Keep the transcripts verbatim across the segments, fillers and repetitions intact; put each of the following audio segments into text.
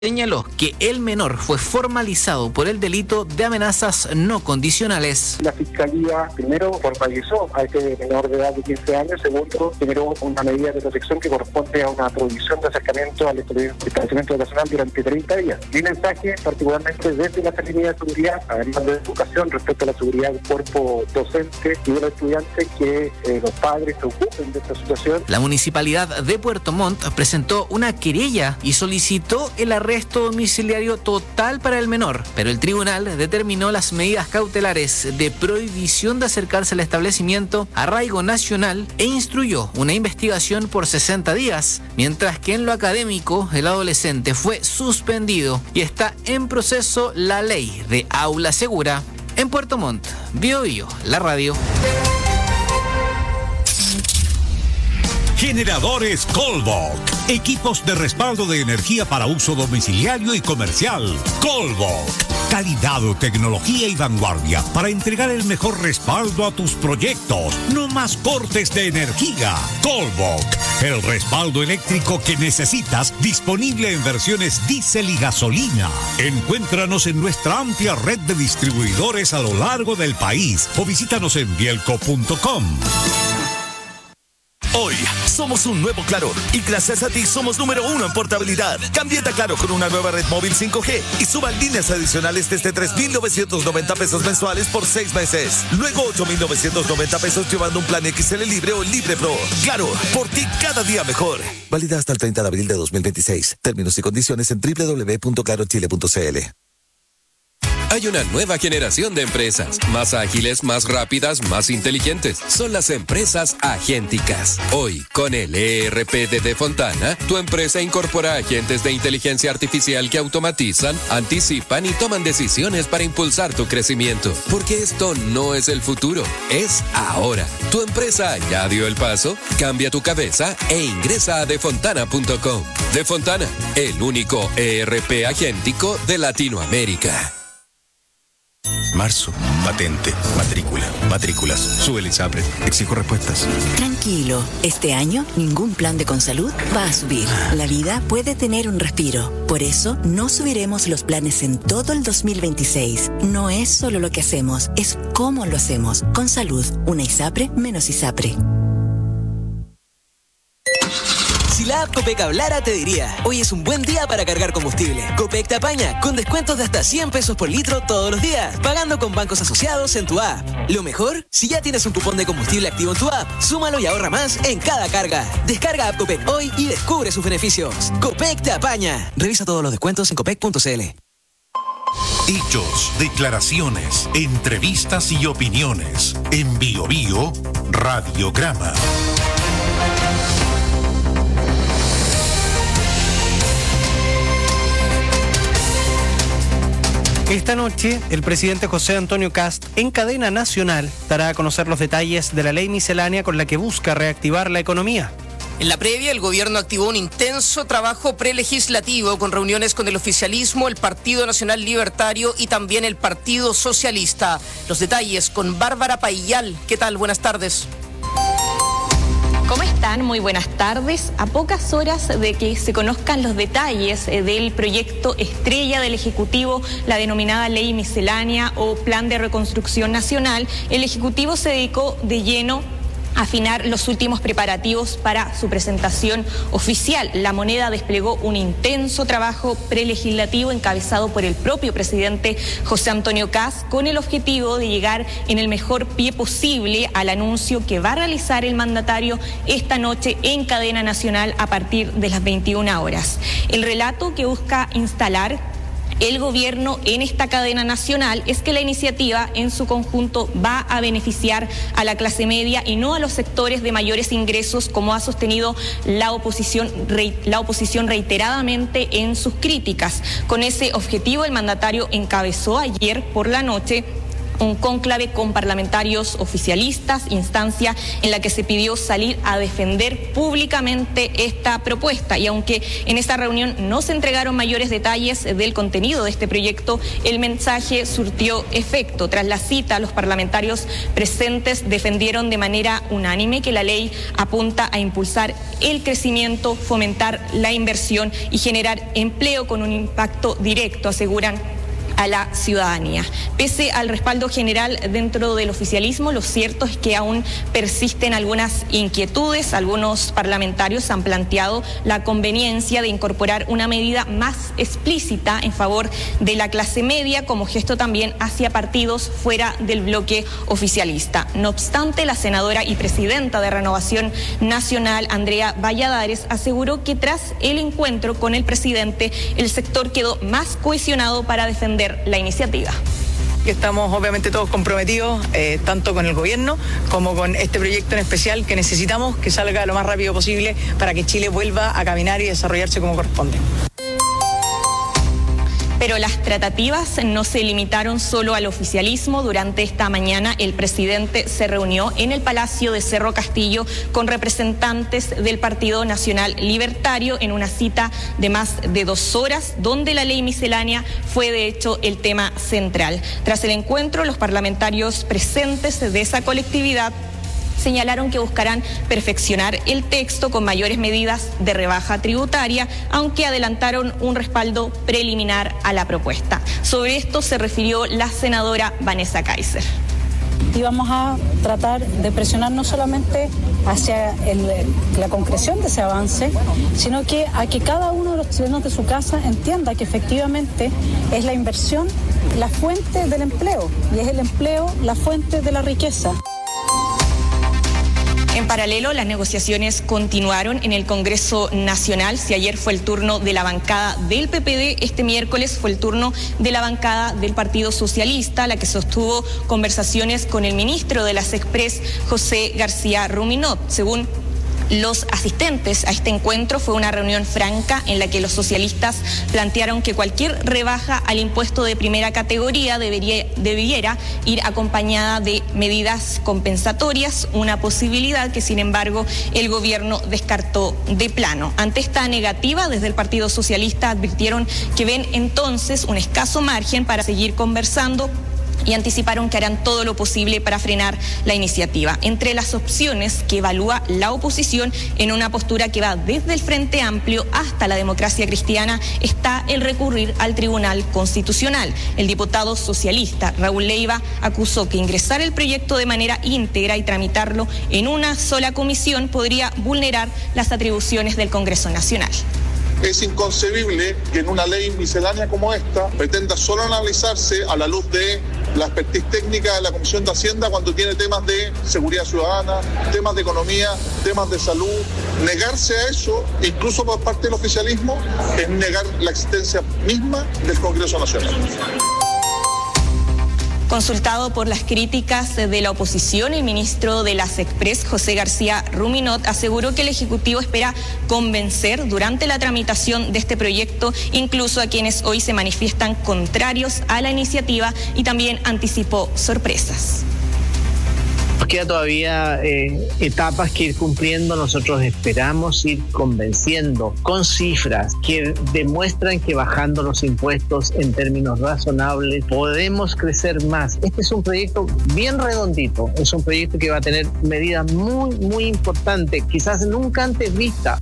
señaló que el menor fue formalizado por el delito de amenazas no condicionales. La Fiscalía primero formalizó a este menor de edad de quince años, segundo generó una medida de protección que corresponde a una prohibición de acercamiento al establecimiento educacional durante treinta días. Mi mensaje, particularmente desde la Secretaría de Seguridad, además de educación respecto a la seguridad del cuerpo docente y de los estudiantes, que eh, los padres se ocupen de esta situación. La Municipalidad de Puerto Montt presentó una querella y solicitó el arresto domiciliario total para el menor, pero el tribunal determinó las medidas cautelares de prohibición de acercarse al establecimiento, arraigo nacional e instruyó una investigación por sesenta días, mientras que en lo académico el adolescente fue suspendido y está en proceso la ley de aula segura. En Puerto Montt, Bio Bio, la radio. Generadores Colbok. Equipos de respaldo de energía para uso domiciliario y comercial. Colbok. Calidad, tecnología y vanguardia para entregar el mejor respaldo a tus proyectos. No más cortes de energía. Colbok. El respaldo eléctrico que necesitas, disponible en versiones diésel y gasolina. Encuéntranos en nuestra amplia red de distribuidores a lo largo del país o visítanos en bielco punto com. Hoy somos un nuevo Claro y gracias a ti somos número uno en portabilidad. Cámbiate a Claro con una nueva red móvil cinco G y suban líneas adicionales desde tres mil novecientos noventa pesos mensuales por seis meses. Luego ocho mil novecientos noventa pesos llevando un plan X L Libre o Libre Pro. Claro, por ti cada día mejor. Válida hasta el treinta de abril de dos mil veintiséis. Términos y condiciones en doble u doble u doble u punto claro chile punto c l. Hay una nueva generación de empresas, más ágiles, más rápidas, más inteligentes. Son las empresas agénticas. Hoy, con el E R P de Defontana, tu empresa incorpora agentes de inteligencia artificial que automatizan, anticipan y toman decisiones para impulsar tu crecimiento. Porque esto no es el futuro, es ahora. ¿Tu empresa ya dio el paso? Cambia tu cabeza e ingresa a defontana punto com. Defontana, el único E R P agéntico de Latinoamérica. Marzo, patente, matrícula, matrículas, sube el ISAPRE, exijo respuestas. Tranquilo, este año ningún plan de Consalud va a subir. La vida puede tener un respiro. Por eso no subiremos los planes en todo el dos mil veintiséis. No es solo lo que hacemos, es cómo lo hacemos. Consalud, una ISAPRE menos ISAPRE. Si la app Copec hablara, te diría: hoy es un buen día para cargar combustible. Copec te apaña con descuentos de hasta cien pesos por litro todos los días, pagando con bancos asociados en tu app. Lo mejor, si ya tienes un cupón de combustible activo en tu app, súmalo y ahorra más en cada carga. Descarga app Copec hoy y descubre sus beneficios. Copec te apaña. Revisa todos los descuentos en copec punto c l. Hechos, declaraciones, entrevistas y opiniones. En Bio Bio, Radiograma. Esta noche, el presidente José Antonio Kast, en cadena nacional, dará a conocer los detalles de la ley miscelánea con la que busca reactivar la economía. En la previa, el gobierno activó un intenso trabajo prelegislativo con reuniones con el oficialismo, el Partido Nacional Libertario y también el Partido Socialista. Los detalles con Bárbara Paillal. ¿Qué tal? Buenas tardes. ¿Cómo están? Muy buenas tardes. A pocas horas de que se conozcan los detalles del proyecto estrella del Ejecutivo, la denominada Ley Miscelánea o Plan de Reconstrucción Nacional, el Ejecutivo se dedicó de lleno a afinar los últimos preparativos para su presentación oficial. La Moneda desplegó un intenso trabajo prelegislativo encabezado por el propio presidente José Antonio Kast, con el objetivo de llegar en el mejor pie posible al anuncio que va a realizar el mandatario esta noche en cadena nacional a partir de las veintiuna horas. El relato que busca instalar el gobierno en esta cadena nacional es que la iniciativa en su conjunto va a beneficiar a la clase media y no a los sectores de mayores ingresos, como ha sostenido la oposición, la oposición reiteradamente en sus críticas. Con ese objetivo, el mandatario encabezó ayer por la noche un cónclave con parlamentarios oficialistas, instancia en la que se pidió salir a defender públicamente esta propuesta. Y aunque en esta reunión no se entregaron mayores detalles del contenido de este proyecto, el mensaje surtió efecto. Tras la cita, los parlamentarios presentes defendieron de manera unánime que la ley apunta a impulsar el crecimiento, fomentar la inversión y generar empleo con un impacto directo, aseguran, a la ciudadanía. Pese al respaldo general dentro del oficialismo, lo cierto es que aún persisten algunas inquietudes. Algunos parlamentarios han planteado la conveniencia de incorporar una medida más explícita en favor de la clase media, como gesto también hacia partidos fuera del bloque oficialista. No obstante, la senadora y presidenta de Renovación Nacional, Andrea Valladares, aseguró que tras el encuentro con el presidente, el sector quedó más cohesionado para defender la iniciativa. Estamos obviamente todos comprometidos, eh, tanto con el gobierno como con este proyecto en especial, que necesitamos que salga lo más rápido posible para que Chile vuelva a caminar y desarrollarse como corresponde. Pero las tratativas no se limitaron solo al oficialismo. Durante esta mañana el presidente se reunió en el Palacio de Cerro Castillo con representantes del Partido Nacional Libertario en una cita de más de dos horas, donde la ley miscelánea fue de hecho el tema central. Tras el encuentro, los parlamentarios presentes de esa colectividad señalaron que buscarán perfeccionar el texto con mayores medidas de rebaja tributaria, aunque adelantaron un respaldo preliminar a la propuesta. Sobre esto se refirió la senadora Vanessa Kaiser. Y vamos a tratar de presionar no solamente hacia el, la concreción de ese avance, sino que a que cada uno de los chilenos de su casa entienda que efectivamente es la inversión la fuente del empleo y es el empleo la fuente de la riqueza. En paralelo, las negociaciones continuaron en el Congreso Nacional. Si ayer fue el turno de la bancada del P P D, este miércoles fue el turno de la bancada del Partido Socialista, la que sostuvo conversaciones con el ministro de las Express, José García Ruminot. Según los asistentes a este encuentro, fue una reunión franca en la que los socialistas plantearon que cualquier rebaja al impuesto de primera categoría debería, debiera ir acompañada de medidas compensatorias, una posibilidad que sin embargo el gobierno descartó de plano. Ante esta negativa, desde el Partido Socialista advirtieron que ven entonces un escaso margen para seguir conversando y anticiparon que harán todo lo posible para frenar la iniciativa. Entre las opciones que evalúa la oposición en una postura que va desde el Frente Amplio hasta la Democracia Cristiana está el recurrir al Tribunal Constitucional. El diputado socialista Raúl Leiva acusó que ingresar el proyecto de manera íntegra y tramitarlo en una sola comisión podría vulnerar las atribuciones del Congreso Nacional. Es inconcebible que en una ley miscelánea como esta pretenda solo analizarse a la luz de la expertise técnica de la Comisión de Hacienda cuando tiene temas de seguridad ciudadana, temas de economía, temas de salud. Negarse a eso, incluso por parte del oficialismo, es negar la existencia misma del Congreso Nacional. Consultado por las críticas de la oposición, el ministro de las Express, José García Ruminot, aseguró que el Ejecutivo espera convencer durante la tramitación de este proyecto, incluso a quienes hoy se manifiestan contrarios a la iniciativa, y también anticipó sorpresas. Nos queda todavía eh, etapas que ir cumpliendo. Nosotros esperamos ir convenciendo con cifras que demuestran que bajando los impuestos en términos razonables podemos crecer más. Este es un proyecto bien redondito, es un proyecto que va a tener medidas muy, muy importantes, quizás nunca antes vistas.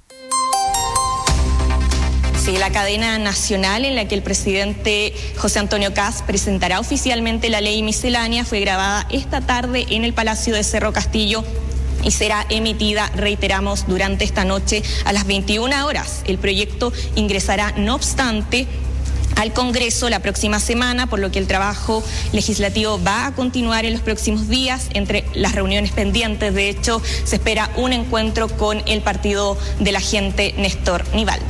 La cadena nacional en la que el presidente José Antonio Kast presentará oficialmente la ley miscelánea fue grabada esta tarde en el Palacio de Cerro Castillo y será emitida, reiteramos, durante esta noche a las veintiuna horas. El proyecto ingresará, no obstante, al Congreso la próxima semana, por lo que el trabajo legislativo va a continuar en los próximos días. Entre las reuniones pendientes, de hecho, se espera un encuentro con el partido de la gente Néstor Nivaldo.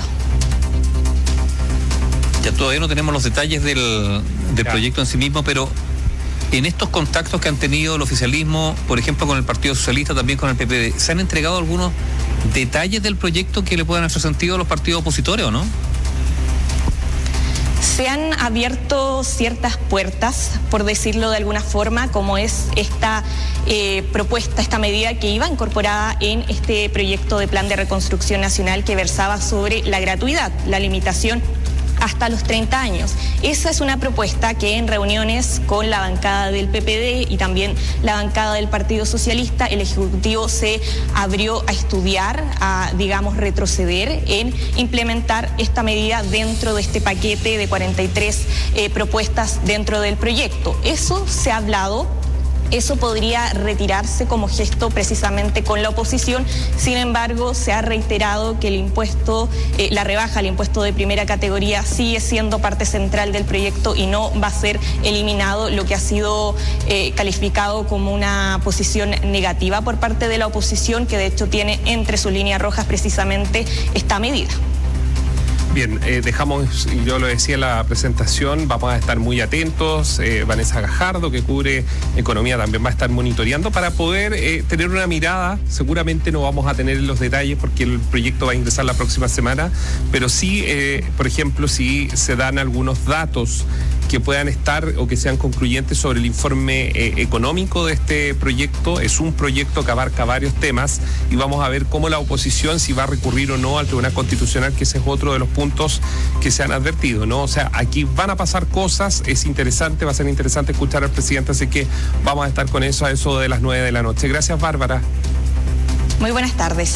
Ya todavía no tenemos los detalles del, del proyecto en sí mismo, pero en estos contactos que han tenido el oficialismo, por ejemplo con el Partido Socialista, también con el P P D, ¿se han entregado algunos detalles del proyecto que le puedan hacer sentido a los partidos opositores o no? Se han abierto ciertas puertas, por decirlo de alguna forma, como es esta eh, propuesta, esta medida que iba incorporada en este proyecto de Plan de Reconstrucción Nacional que versaba sobre la gratuidad, la limitación hasta los treinta años. Esa es una propuesta que en reuniones con la bancada del P P D y también la bancada del Partido Socialista, el Ejecutivo se abrió a estudiar, a, digamos, retroceder en implementar esta medida dentro de este paquete de cuarenta y tres eh, propuestas dentro del proyecto. Eso se ha hablado. Eso podría retirarse como gesto precisamente con la oposición. Sin embargo, se ha reiterado que el impuesto, eh, la rebaja al impuesto de primera categoría sigue siendo parte central del proyecto y no va a ser eliminado, lo que ha sido eh, calificado como una posición negativa por parte de la oposición, que de hecho tiene entre sus líneas rojas precisamente esta medida. Bien, eh, dejamos, yo lo decía en la presentación, vamos a estar muy atentos. eh, Vanessa Gajardo, que cubre economía, también va a estar monitoreando para poder eh, tener una mirada. Seguramente no vamos a tener los detalles porque el proyecto va a ingresar la próxima semana, pero sí, eh, por ejemplo, si se dan algunos datos que puedan estar o que sean concluyentes sobre el informe eh, económico de este proyecto. Es un proyecto que abarca varios temas y vamos a ver cómo la oposición, si va a recurrir o no al Tribunal Constitucional, que ese es otro de los puntos que se han advertido, ¿no? O sea, aquí van a pasar cosas, es interesante, va a ser interesante escuchar al presidente, así que vamos a estar con eso a eso de las nueve de la noche. Gracias, Bárbara. Muy buenas tardes.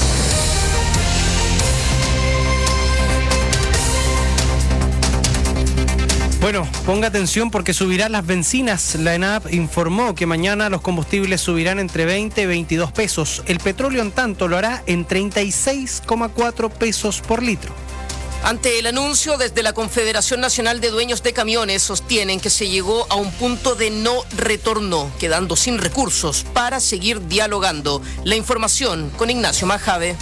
Bueno, ponga atención porque subirán las bencinas. La ENAP informó que mañana los combustibles subirán entre veinte y veintidós pesos. El petróleo, en tanto, lo hará en treinta y seis coma cuatro pesos por litro. Ante el anuncio, desde la Confederación Nacional de Dueños de Camiones sostienen que se llegó a un punto de no retorno, quedando sin recursos para seguir dialogando. La información con Ignacio Majave.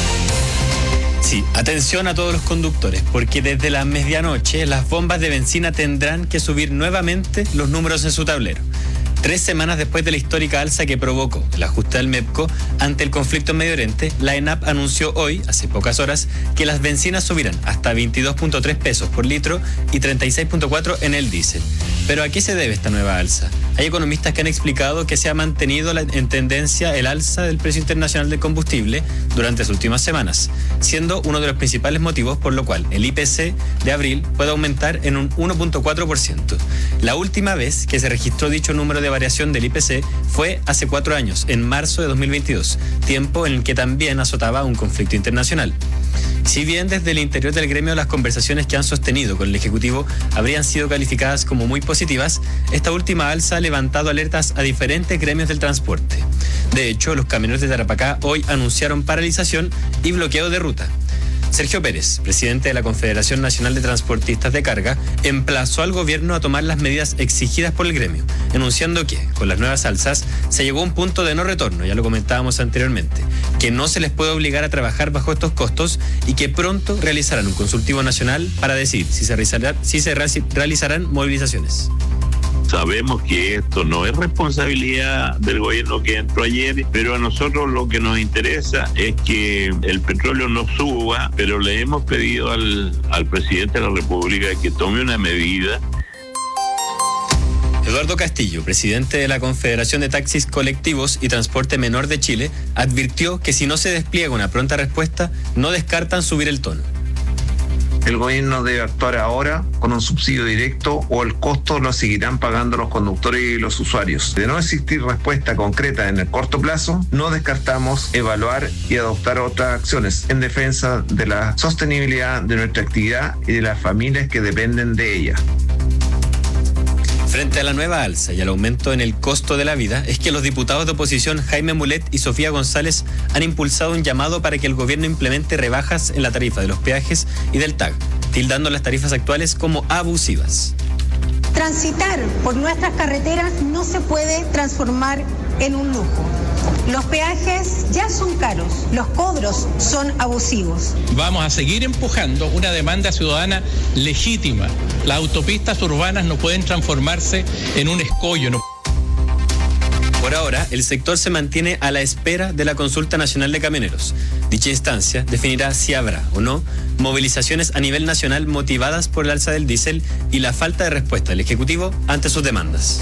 Sí, atención a todos los conductores, porque desde la medianoche las bombas de benzina tendrán que subir nuevamente los números en su tablero. Tres semanas después de la histórica alza que provocó el ajuste del MEPCO ante el conflicto en Medio Oriente, la ENAP anunció hoy, hace pocas horas, que las bencinas subirán hasta veintidós punto tres pesos por litro y treinta y seis punto cuatro en el diésel. ¿Pero a qué se debe esta nueva alza? Hay economistas que han explicado que se ha mantenido la, en tendencia el alza del precio internacional del combustible durante las últimas semanas, siendo uno de los principales motivos por lo cual el I P C de abril puede aumentar en un uno punto cuatro por ciento. La última vez que se registró dicho número de variación del I P C fue hace cuatro años, en marzo de dos mil veintidós, tiempo en el que también azotaba un conflicto internacional. Si bien desde el interior del gremio las conversaciones que han sostenido con el Ejecutivo habrían sido calificadas como muy positivas, esta última alza ha levantado alertas a diferentes gremios del transporte. De hecho, los camioneros de Tarapacá hoy anunciaron paralización y bloqueo de ruta. Sergio Pérez, presidente de la Confederación Nacional de Transportistas de Carga, emplazó al gobierno a tomar las medidas exigidas por el gremio, enunciando que, con las nuevas alzas, se llegó a un punto de no retorno, ya lo comentábamos anteriormente, que no se les puede obligar a trabajar bajo estos costos y que pronto realizarán un consultivo nacional para decidir si se, realizará, si se realizarán movilizaciones. Sabemos que esto no es responsabilidad del gobierno que entró ayer, pero a nosotros lo que nos interesa es que el petróleo no suba, pero le hemos pedido al, al presidente de la República que tome una medida. Eduardo Castillo, presidente de la Confederación de Taxis Colectivos y Transporte Menor de Chile, advirtió que si no se despliega una pronta respuesta, no descartan subir el tono. El gobierno debe actuar ahora con un subsidio directo o el costo lo seguirán pagando los conductores y los usuarios. De no existir respuesta concreta en el corto plazo, no descartamos evaluar y adoptar otras acciones en defensa de la sostenibilidad de nuestra actividad y de las familias que dependen de ella. Frente a la nueva alza y al aumento en el costo de la vida, es que los diputados de oposición Jaime Mulet y Sofía González han impulsado un llamado para que el gobierno implemente rebajas en la tarifa de los peajes y del T A G, tildando las tarifas actuales como abusivas. Transitar por nuestras carreteras no se puede transformar en un lujo. Los peajes ya son caros, los cobros son abusivos. Vamos a seguir empujando una demanda ciudadana legítima. Las autopistas urbanas no pueden transformarse en un escollo. No. Por ahora, el sector se mantiene a la espera de la Consulta Nacional de Camioneros. Dicha instancia definirá si habrá o no movilizaciones a nivel nacional motivadas por el alza del diésel y la falta de respuesta del Ejecutivo ante sus demandas.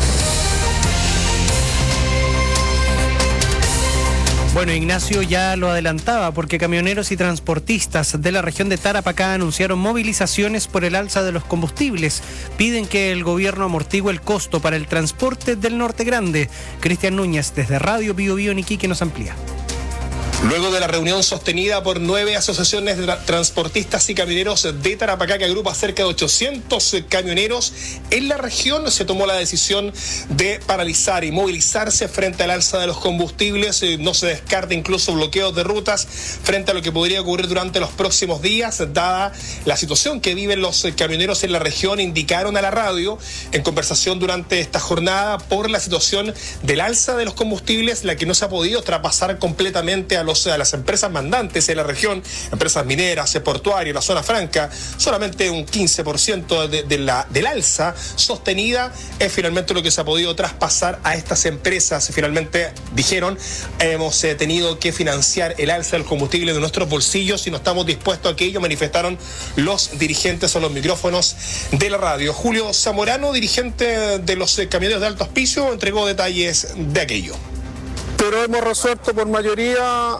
Bueno, Ignacio ya lo adelantaba porque camioneros y transportistas de la región de Tarapacá anunciaron movilizaciones por el alza de los combustibles. Piden que el gobierno amortigue el costo para el transporte del Norte Grande. Cristian Núñez, desde Radio Bio Bio en Iquique, nos amplía. Luego de la reunión sostenida por nueve asociaciones de transportistas y camioneros de Tarapacá, que agrupa cerca de ochocientos camioneros en la región, se tomó la decisión de paralizar y movilizarse frente al alza de los combustibles. No se descarta incluso bloqueos de rutas frente a lo que podría ocurrir durante los próximos días, dada la situación que viven los camioneros en la región. Indicaron a la radio en conversación durante esta jornada por la situación del alza de los combustibles, la que no se ha podido traspasar completamente a los a las empresas mandantes en la región, empresas mineras, portuarias, la zona franca. Solamente un quince por ciento de, de la, del alza sostenida es finalmente lo que se ha podido traspasar a estas empresas. Finalmente dijeron, hemos eh, tenido que financiar el alza del combustible de nuestros bolsillos y no estamos dispuestos a aquello, manifestaron los dirigentes a los micrófonos de la radio. Julio Zamorano, dirigente de los eh, camioneros de alto auspicio, entregó detalles de aquello. Pero hemos resuelto por mayoría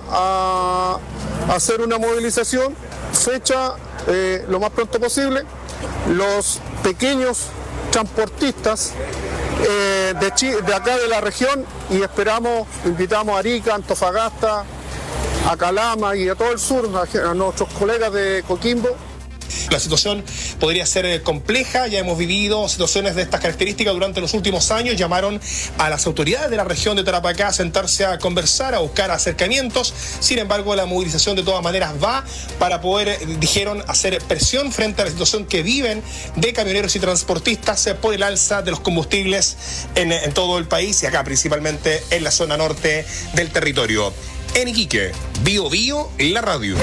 a hacer una movilización, fecha eh, lo más pronto posible. Los pequeños transportistas eh, de, Chi- de acá de la región, y esperamos, invitamos a Arica, Antofagasta, a Calama y a todo el sur, a, a nuestros colegas de Coquimbo. La situación podría ser compleja, ya hemos vivido situaciones de estas características durante los últimos años. Llamaron a las autoridades de la región de Tarapacá a sentarse a conversar, a buscar acercamientos. Sin embargo, la movilización de todas maneras va para poder, dijeron, hacer presión frente a la situación que viven de camioneros y transportistas por el alza de los combustibles en, en todo el país y acá principalmente en la zona norte del territorio. En Iquique, Bio Bio, la radio.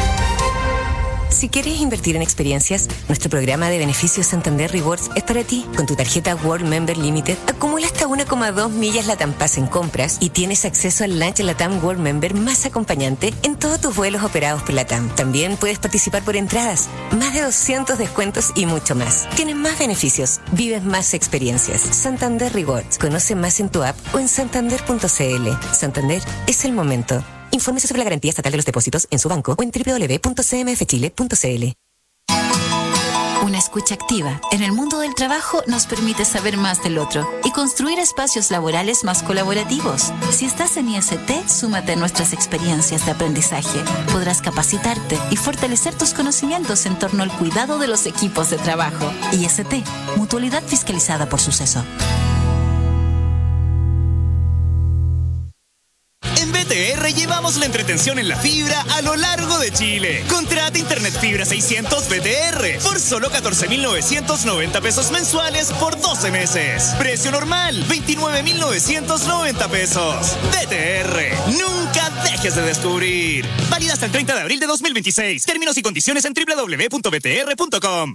Si quieres invertir en experiencias, nuestro programa de beneficios Santander Rewards es para ti. Con tu tarjeta World Member Limited, acumula hasta uno coma dos millas LATAM Pass en compras y tienes acceso al lunch LATAM World Member más acompañante en todos tus vuelos operados por LATAM. También puedes participar por entradas, más de doscientos descuentos y mucho más. Tienes más beneficios, vives más experiencias. Santander Rewards. Conoce más en tu app o en santander punto c l. Santander es el momento. Infórmese sobre la garantía estatal de los depósitos en su banco o en doble u doble u doble u punto c m f chile punto c l. Una escucha activa en el mundo del trabajo nos permite saber más del otro y construir espacios laborales más colaborativos. Si estás en I S T, súmate a nuestras experiencias de aprendizaje. Podrás capacitarte y fortalecer tus conocimientos en torno al cuidado de los equipos de trabajo. I S T, mutualidad fiscalizada por Suceso. En B T R llevamos la entretención en la fibra a lo largo de Chile. Contrata Internet Fibra seiscientos B T R por solo catorce mil novecientos noventa pesos mensuales por doce meses. Precio normal, veintinueve mil novecientos noventa pesos. B T R, nunca dejes de descubrir. Válida hasta el treinta de abril de dos mil veintiséis. Términos y condiciones en doble u doble u doble u punto b t r punto com.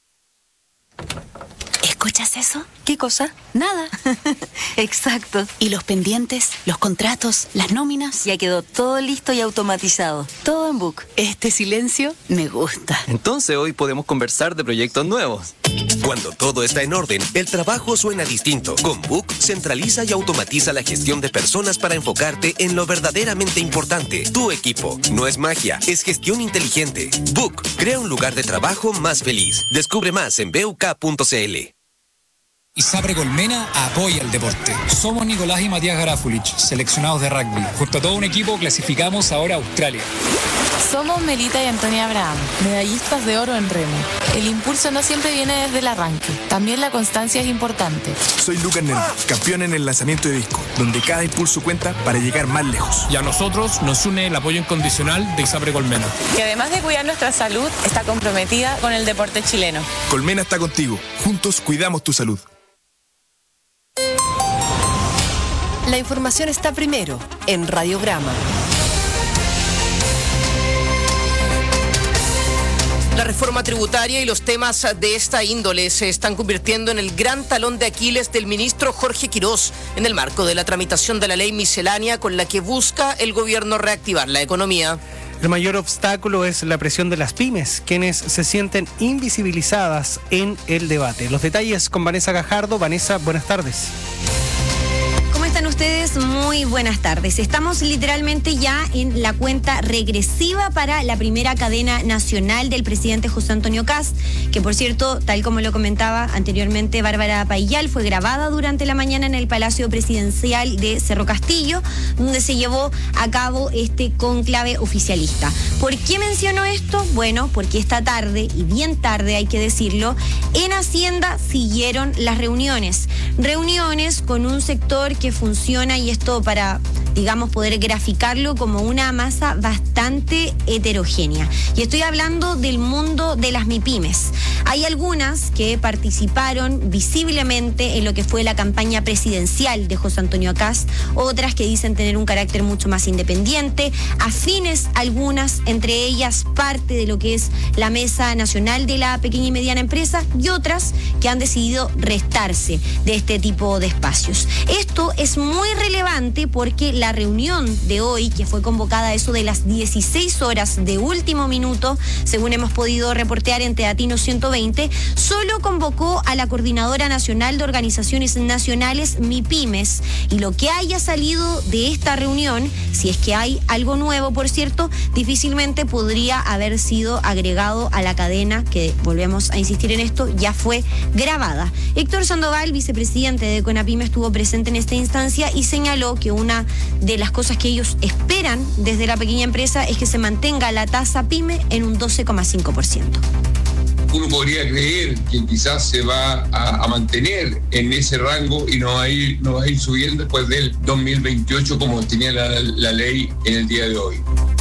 ¿Escuchas eso? ¿Qué cosa? Nada. Exacto. ¿Y los pendientes, los contratos, las nóminas? Ya quedó todo listo y automatizado. Todo en Book. Este silencio me gusta. Entonces hoy podemos conversar de proyectos nuevos. Cuando todo está en orden, el trabajo suena distinto. Con Book centraliza y automatiza la gestión de personas para enfocarte en lo verdaderamente importante. Tu equipo. No es magia, es gestión inteligente. Book crea un lugar de trabajo más feliz. Descubre más en b u k punto c l. ISAPRE Colmena apoya el deporte. Somos Nicolás y Matías Garafulich, seleccionados de rugby. Junto a todo un equipo clasificamos ahora a Australia. Somos Melita y Antonia Abraham, medallistas de oro en remo. El impulso no siempre viene desde el arranque, también la constancia es importante. Soy Lucas Nel, campeón en el lanzamiento de disco, donde cada impulso cuenta para llegar más lejos. Y a nosotros nos une el apoyo incondicional de ISAPRE Colmena, que además de cuidar nuestra salud, está comprometida con el deporte chileno. Colmena está contigo, juntos cuidamos tu salud. La información está primero en Radiograma. La reforma tributaria y los temas de esta índole se están convirtiendo en el gran talón de Aquiles del ministro Jorge Quirós en el marco de la tramitación de la ley miscelánea con la que busca el gobierno reactivar la economía. El mayor obstáculo es la presión de las pymes, quienes se sienten invisibilizadas en el debate. Los detalles con Vanessa Gajardo. Vanessa, buenas tardes. ¿Cómo están ustedes? Muy buenas tardes. Estamos literalmente ya en la cuenta regresiva para la primera cadena nacional del presidente José Antonio Kast, que por cierto, tal como lo comentaba anteriormente Bárbara Paillal, fue grabada durante la mañana en el Palacio Presidencial de Cerro Castillo, donde se llevó a cabo este cónclave oficialista. ¿Por qué menciono esto? Bueno, porque esta tarde, y bien tarde hay que decirlo, en Hacienda siguieron las reuniones. Reuniones con un sector que funciona, y esto para, digamos, poder graficarlo como una masa bastante heterogénea. Y estoy hablando del mundo de las MIPYMES. Hay algunas que participaron visiblemente en lo que fue la campaña presidencial de José Antonio Kast, otras que dicen tener un carácter mucho más independiente, afines algunas, entre ellas parte de lo que es la Mesa Nacional de la Pequeña y Mediana Empresa, y otras que han decidido restarse de este tipo de espacios. Esto es muy relevante porque la reunión de hoy, que fue convocada a eso de las dieciséis horas de último minuto, según hemos podido reportear en Teatino ciento veinte, solo convocó a la Coordinadora Nacional de Organizaciones Nacionales MIPYMES, y lo que haya salido de esta reunión, si es que hay algo nuevo, por cierto, difícilmente podría haber sido agregado a la cadena que, volvemos a insistir en esto, ya fue grabada. Héctor Sandoval, vicepresidente de CONAPYME, estuvo presente en esta instancia y señaló que una de las cosas que ellos esperan desde la pequeña empresa es que se mantenga la tasa PYME en un doce coma cinco por ciento. Uno podría creer que quizás se va a, a mantener en ese rango y no va a ir, no va a ir subiendo después del dos mil veintiocho como tenía la, la ley en el día de hoy.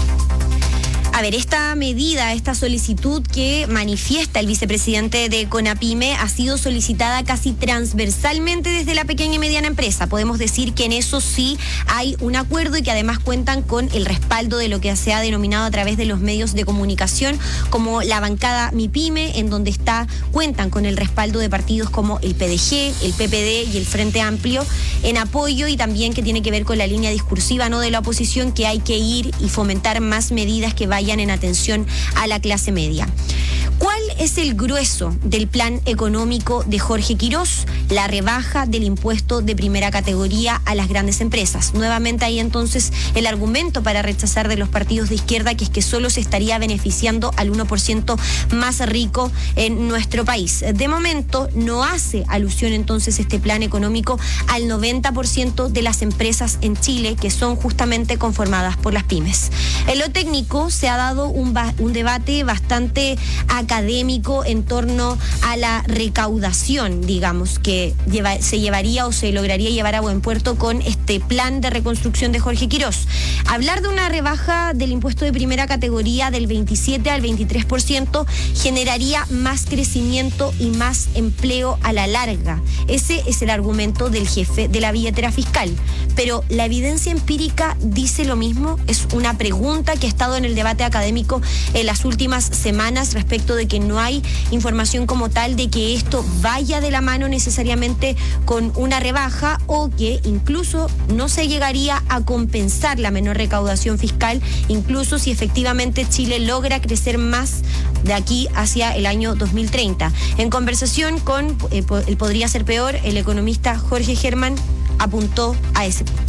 A ver, esta medida, esta solicitud que manifiesta el vicepresidente de CONAPYME ha sido solicitada casi transversalmente desde la pequeña y mediana empresa. Podemos decir que en eso sí hay un acuerdo y que además cuentan con el respaldo de lo que se ha denominado a través de los medios de comunicación como la bancada MIPYME, en donde está, cuentan con el respaldo de partidos como el P D G, el P P D y el Frente Amplio en apoyo, y también que tiene que ver con la línea discursiva, ¿no?, de la oposición, que hay que ir y fomentar más medidas que vayan en atención a la clase media. ¿Cuál es el grueso del plan económico de Jorge Quirós? La rebaja del impuesto de primera categoría a las grandes empresas. Nuevamente ahí entonces el argumento para rechazar de los partidos de izquierda, que es que solo se estaría beneficiando al uno por ciento más rico en nuestro país. De momento no hace alusión entonces este plan económico al noventa por ciento de las empresas en Chile, que son justamente conformadas por las pymes. En lo técnico se ha dado un, un debate bastante académico en torno a la recaudación, digamos, que lleva, se llevaría o se lograría llevar a buen puerto con este plan de reconstrucción de Jorge Quirós. Hablar de una rebaja del impuesto de primera categoría del veintisiete al veintitrés por ciento generaría más crecimiento y más empleo a la larga. Ese es el argumento del jefe de la billetera fiscal. Pero ¿la evidencia empírica dice lo mismo? Es una pregunta que ha estado en el debate académico en las últimas semanas respecto de que no hay información como tal de que esto vaya de la mano necesariamente con una rebaja, o que incluso no se llegaría a compensar la menor recaudación fiscal, incluso si efectivamente Chile logra crecer más de aquí hacia el año dos mil treinta. En conversación con eh, el Podría Ser Peor, el economista Jorge Germán apuntó a ese punto.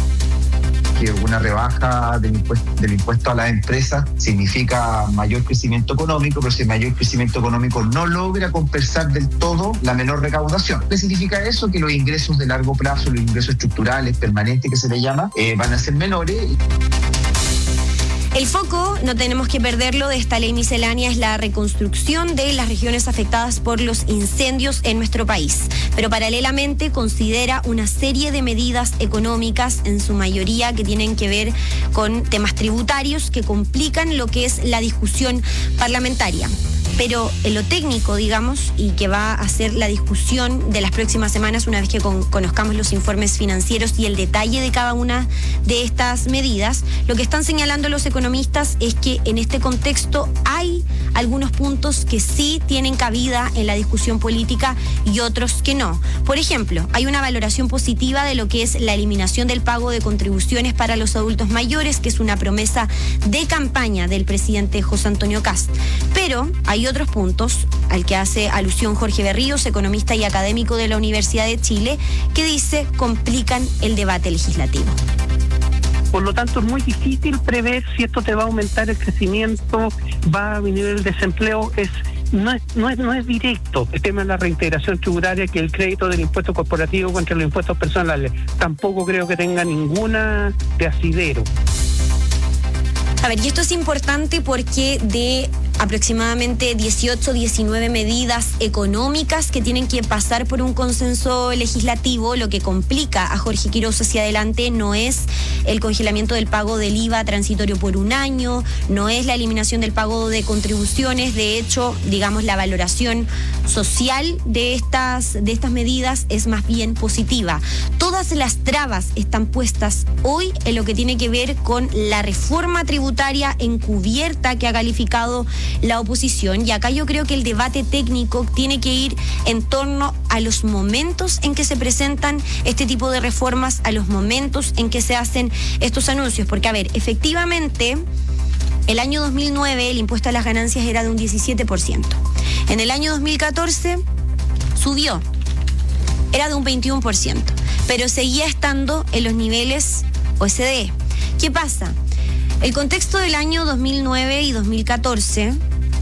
Que una rebaja del impuesto, del impuesto a las empresas significa mayor crecimiento económico, pero si el mayor crecimiento económico no logra compensar del todo la menor recaudación. ¿Qué significa eso? Que los ingresos de largo plazo, los ingresos estructurales, permanentes que se le llama, eh, van a ser menores. El foco, no tenemos que perderlo, de esta ley miscelánea es la reconstrucción de las regiones afectadas por los incendios en nuestro país. Pero paralelamente considera una serie de medidas económicas, en su mayoría que tienen que ver con temas tributarios que complican lo que es la discusión parlamentaria. Pero en lo técnico, digamos, y que va a ser la discusión de las próximas semanas una vez que con, conozcamos los informes financieros y el detalle de cada una de estas medidas, lo que están señalando los economistas es que en este contexto hay algunos puntos que sí tienen cabida en la discusión política y otros que no. Por ejemplo, hay una valoración positiva de lo que es la eliminación del pago de contribuciones para los adultos mayores, que es una promesa de campaña del presidente José Antonio Kast. Pero hay otros puntos al que hace alusión Jorge Berríos, economista y académico de la Universidad de Chile, que dice complican el debate legislativo. Por lo tanto, es muy difícil prever si esto te va a aumentar el crecimiento, va a venir el desempleo. Es no es, no es, no es directo el tema de la reintegración tributaria, que el crédito del impuesto corporativo contra los impuestos personales. Tampoco creo que tenga ninguna de asidero. A ver, y esto es importante porque de aproximadamente dieciocho, diecinueve medidas económicas que tienen que pasar por un consenso legislativo, lo que complica a Jorge Quiroz hacia adelante no es el congelamiento del pago del I V A transitorio por un año, no es la eliminación del pago de contribuciones. De hecho, digamos, la valoración social de estas, de estas medidas es más bien positiva. Todas las trabas están puestas hoy en lo que tiene que ver con la reforma tributaria encubierta que ha calificado la oposición, y acá yo creo que el debate técnico tiene que ir en torno a los momentos en que se presentan este tipo de reformas, a los momentos en que se hacen estos anuncios, porque a ver, efectivamente el año dos mil nueve el impuesto a las ganancias era de un diecisiete por ciento, en el año dos mil catorce subió, era de un veintiuno por ciento, pero seguía estando en los niveles O E C D. ¿Qué pasa? El contexto del año dos mil nueve y dos mil catorce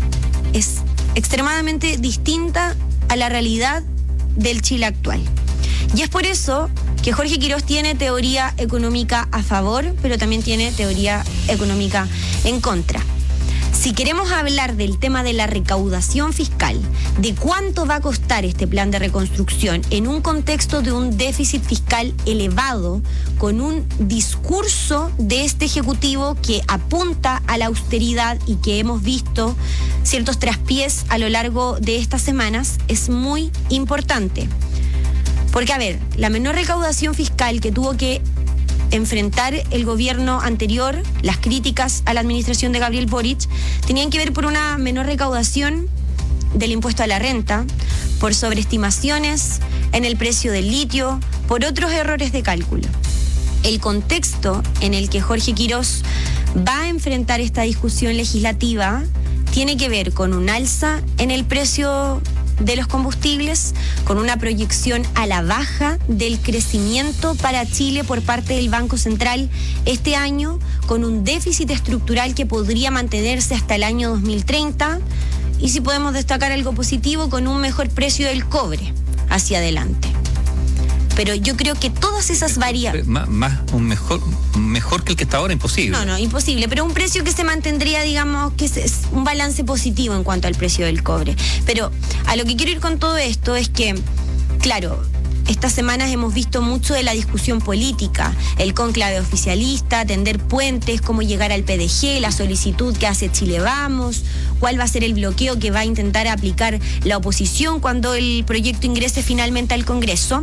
es extremadamente distinta a la realidad del Chile actual. Y es por eso que Jorge Quiroz tiene teoría económica a favor, pero también tiene teoría económica en contra. Si queremos hablar del tema de la recaudación fiscal, de cuánto va a costar este plan de reconstrucción en un contexto de un déficit fiscal elevado, con un discurso de este Ejecutivo que apunta a la austeridad y que hemos visto ciertos traspiés a lo largo de estas semanas, es muy importante. Porque, a ver, la menor recaudación fiscal que tuvo que enfrentar el gobierno anterior, las críticas a la administración de Gabriel Boric, tenían que ver por una menor recaudación del impuesto a la renta, por sobreestimaciones en el precio del litio, por otros errores de cálculo. El contexto en el que Jorge Quiroz va a enfrentar esta discusión legislativa tiene que ver con un alza en el precio de los combustibles, con una proyección a la baja del crecimiento para Chile por parte del Banco Central este año, con un déficit estructural que podría mantenerse hasta el año dos mil treinta, y si podemos destacar algo positivo, con un mejor precio del cobre hacia adelante. Pero yo creo que todas esas variables... Más, más, un mejor, mejor que el que está ahora, imposible. No, no, imposible, pero un precio que se mantendría, digamos, que es un balance positivo en cuanto al precio del cobre. Pero a lo que quiero ir con todo esto es que, claro, estas semanas hemos visto mucho de la discusión política, el cónclave oficialista, tender puentes, cómo llegar al P D G, la solicitud que hace Chile Vamos, cuál va a ser el bloqueo que va a intentar aplicar la oposición cuando el proyecto ingrese finalmente al Congreso.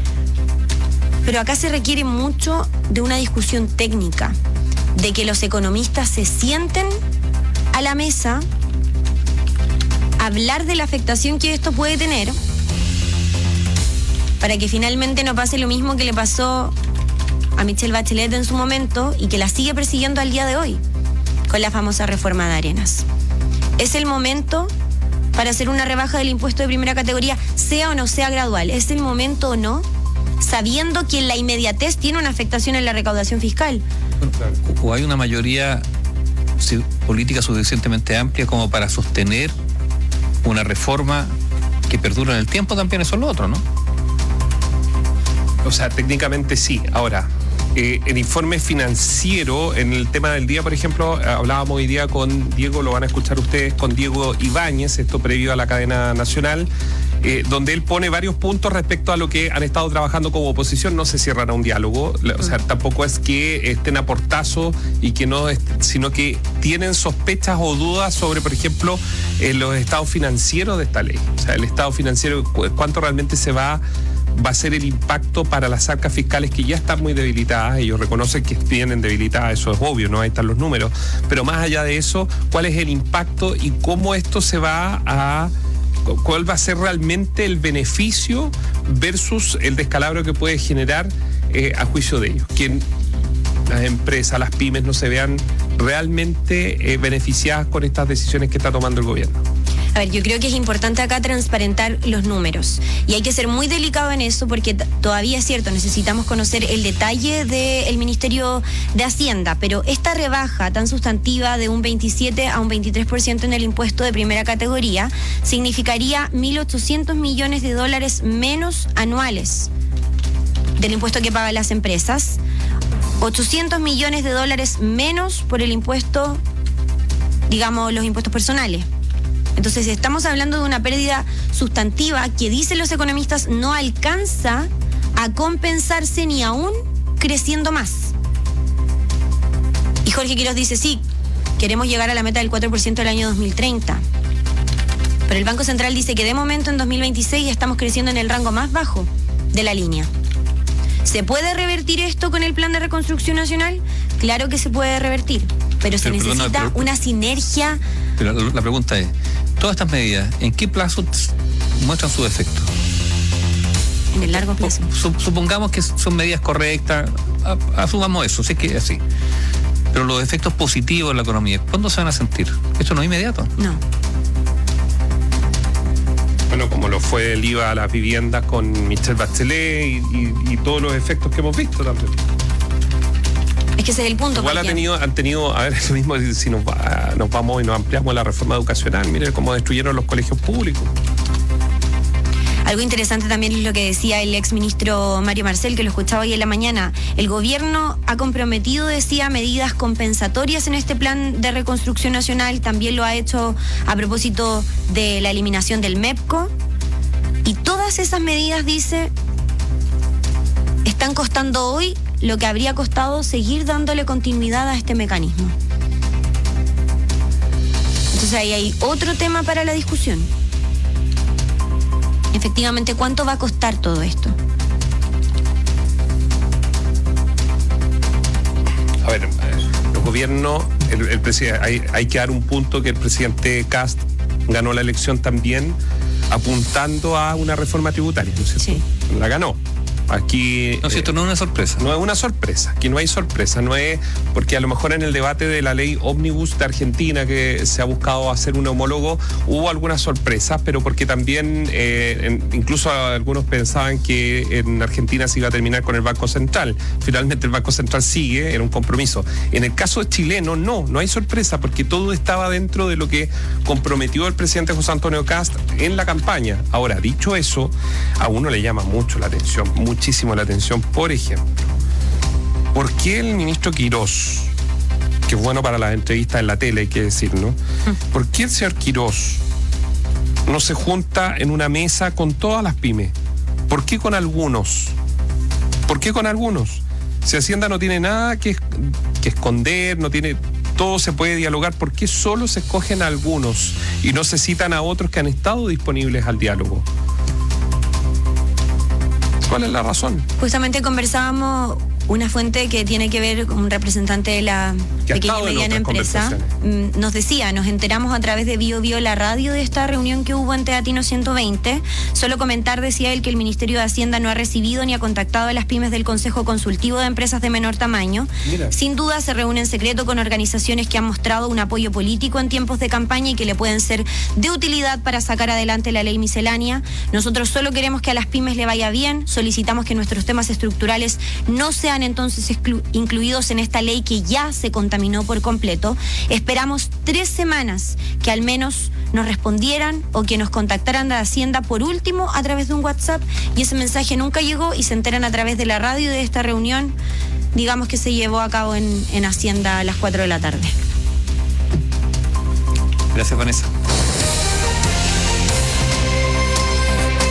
Pero acá se requiere mucho de una discusión técnica, de que los economistas se sienten a la mesa, hablar de la afectación que esto puede tener, para que finalmente no pase lo mismo que le pasó a Michelle Bachelet en su momento y que la sigue persiguiendo al día de hoy, con la famosa reforma de Arenas. Es el momento para hacer una rebaja del impuesto de primera categoría, sea o no sea gradual. ¿Es el momento o no? Sabiendo que la inmediatez tiene una afectación en la recaudación fiscal. O hay una mayoría política suficientemente amplia como para sostener una reforma que perdura en el tiempo, también eso es lo otro, ¿no? O sea, técnicamente sí. Ahora, eh, el informe financiero, en el tema del día, por ejemplo, hablábamos hoy día con Diego, lo van a escuchar ustedes, con Diego Ibáñez, esto previo a la cadena nacional. eh, donde él pone varios puntos respecto a lo que han estado trabajando como oposición. No se cierran a un diálogo, o sea, tampoco es que estén a portazo y que no, sino que tienen sospechas o dudas sobre, por ejemplo, eh, los estados financieros de esta ley. O sea, el estado financiero, cuánto realmente se va va a ser el impacto para las arcas fiscales que ya están muy debilitadas. Ellos reconocen que vienen debilitadas, eso es obvio, ¿no? Ahí están los números. Pero más allá de eso, ¿cuál es el impacto y cómo esto se va a... cuál va a ser realmente el beneficio versus el descalabro que puede generar eh, a juicio de ellos? Que las empresas, las pymes no se vean realmente eh, beneficiadas con estas decisiones que está tomando el gobierno. A ver, yo creo que es importante acá transparentar los números y hay que ser muy delicado en eso porque t- todavía es cierto, necesitamos conocer el detalle del Ministerio de Hacienda, pero esta rebaja tan sustantiva de un veintisiete a un veintitrés por ciento en el impuesto de primera categoría significaría mil ochocientos millones de dólares menos anuales del impuesto que pagan las empresas, ochocientos millones de dólares menos por el impuesto, digamos, los impuestos personales. Entonces estamos hablando de una pérdida sustantiva que, dicen los economistas, no alcanza a compensarse ni aún creciendo más. Y Jorge Quiroz dice, sí, queremos llegar a la meta del cuatro por ciento del año dos mil treinta. Pero el Banco Central dice que de momento en dos mil veintiséis estamos creciendo en el rango más bajo de la línea. ¿Se puede revertir esto con el Plan de Reconstrucción Nacional? Claro que se puede revertir, pero se pero, necesita perdona, pero, una sinergia. Pero la, la pregunta es, todas estas medidas, ¿en qué plazo muestran su efecto? En el largo plazo. Supongamos que son medidas correctas, asumamos eso, sé que es así. Pero los efectos positivos en la economía, ¿cuándo se van a sentir? Esto no es inmediato. No. Bueno, como lo fue el I V A a las viviendas con Michelle Bachelet y, y, y todos los efectos que hemos visto también. Es que ese es el punto. Igual ha tenido, han tenido, a ver, es lo mismo si nos, va, nos vamos y nos ampliamos la reforma educacional, miren cómo destruyeron los colegios públicos. Algo interesante también es lo que decía el exministro Mario Marcel, que lo escuchaba hoy en la mañana. El gobierno ha comprometido, decía, medidas compensatorias en este plan de reconstrucción nacional. También lo ha hecho a propósito de la eliminación del MEPCO. Y todas esas medidas, dice, están costando hoy lo que habría costado seguir dándole continuidad a este mecanismo. Entonces ahí hay otro tema para la discusión. Efectivamente, ¿cuánto va a costar todo esto? A ver, el gobierno, el, el presidente, hay, hay que dar un punto que el presidente Kast ganó la elección también apuntando a una reforma tributaria, ¿no es cierto? Sí. La ganó. Aquí... No, cierto, eh, no es una sorpresa. No es una sorpresa, aquí no hay sorpresa, no es porque a lo mejor en el debate de la ley Omnibus de Argentina, que se ha buscado hacer un homólogo, hubo algunas sorpresas, pero porque también eh, en, incluso algunos pensaban que en Argentina se iba a terminar con el Banco Central. Finalmente el Banco Central sigue, era un compromiso. En el caso chileno, no, no hay sorpresa, porque todo estaba dentro de lo que comprometió el presidente José Antonio Kast en la campaña. Ahora, dicho eso, a uno le llama mucho la atención, mucho muchísimo la atención, por ejemplo, ¿por qué el ministro Quirós, que es bueno para las entrevistas en la tele, hay que decir, ¿no? ¿Por qué el señor Quirós no se junta en una mesa con todas las pymes? ¿Por qué con algunos? ¿Por qué con algunos? Si Hacienda no tiene nada que, que esconder, no tiene... todo se puede dialogar, ¿por qué solo se escogen a algunos y no se citan a otros que han estado disponibles al diálogo? ¿Cuál es la razón? Justamente conversábamos una fuente que tiene que ver con un representante de la pequeña y mediana empresa. Nos decía, nos enteramos a través de Bio Bio, la radio, de esta reunión que hubo en Teatino ciento veinte. Solo comentar, decía él, que el Ministerio de Hacienda no ha recibido ni ha contactado a las pymes del Consejo Consultivo de Empresas de Menor Tamaño. Mira. Sin duda se reúne en secreto con organizaciones que han mostrado un apoyo político en tiempos de campaña y que le pueden ser de utilidad para sacar adelante la ley miscelánea. Nosotros solo queremos que a las pymes le vaya bien, solicitamos que nuestros temas estructurales no sean entonces exclu- incluidos en esta ley que ya se contaminó por completo. Esperamos tres semanas que al menos nos respondieran o que nos contactaran de Hacienda por último a través de un WhatsApp, y ese mensaje nunca llegó y se enteran a través de la radio de esta reunión, digamos, que se llevó a cabo en, en Hacienda a las cuatro de la tarde. Gracias, Vanessa.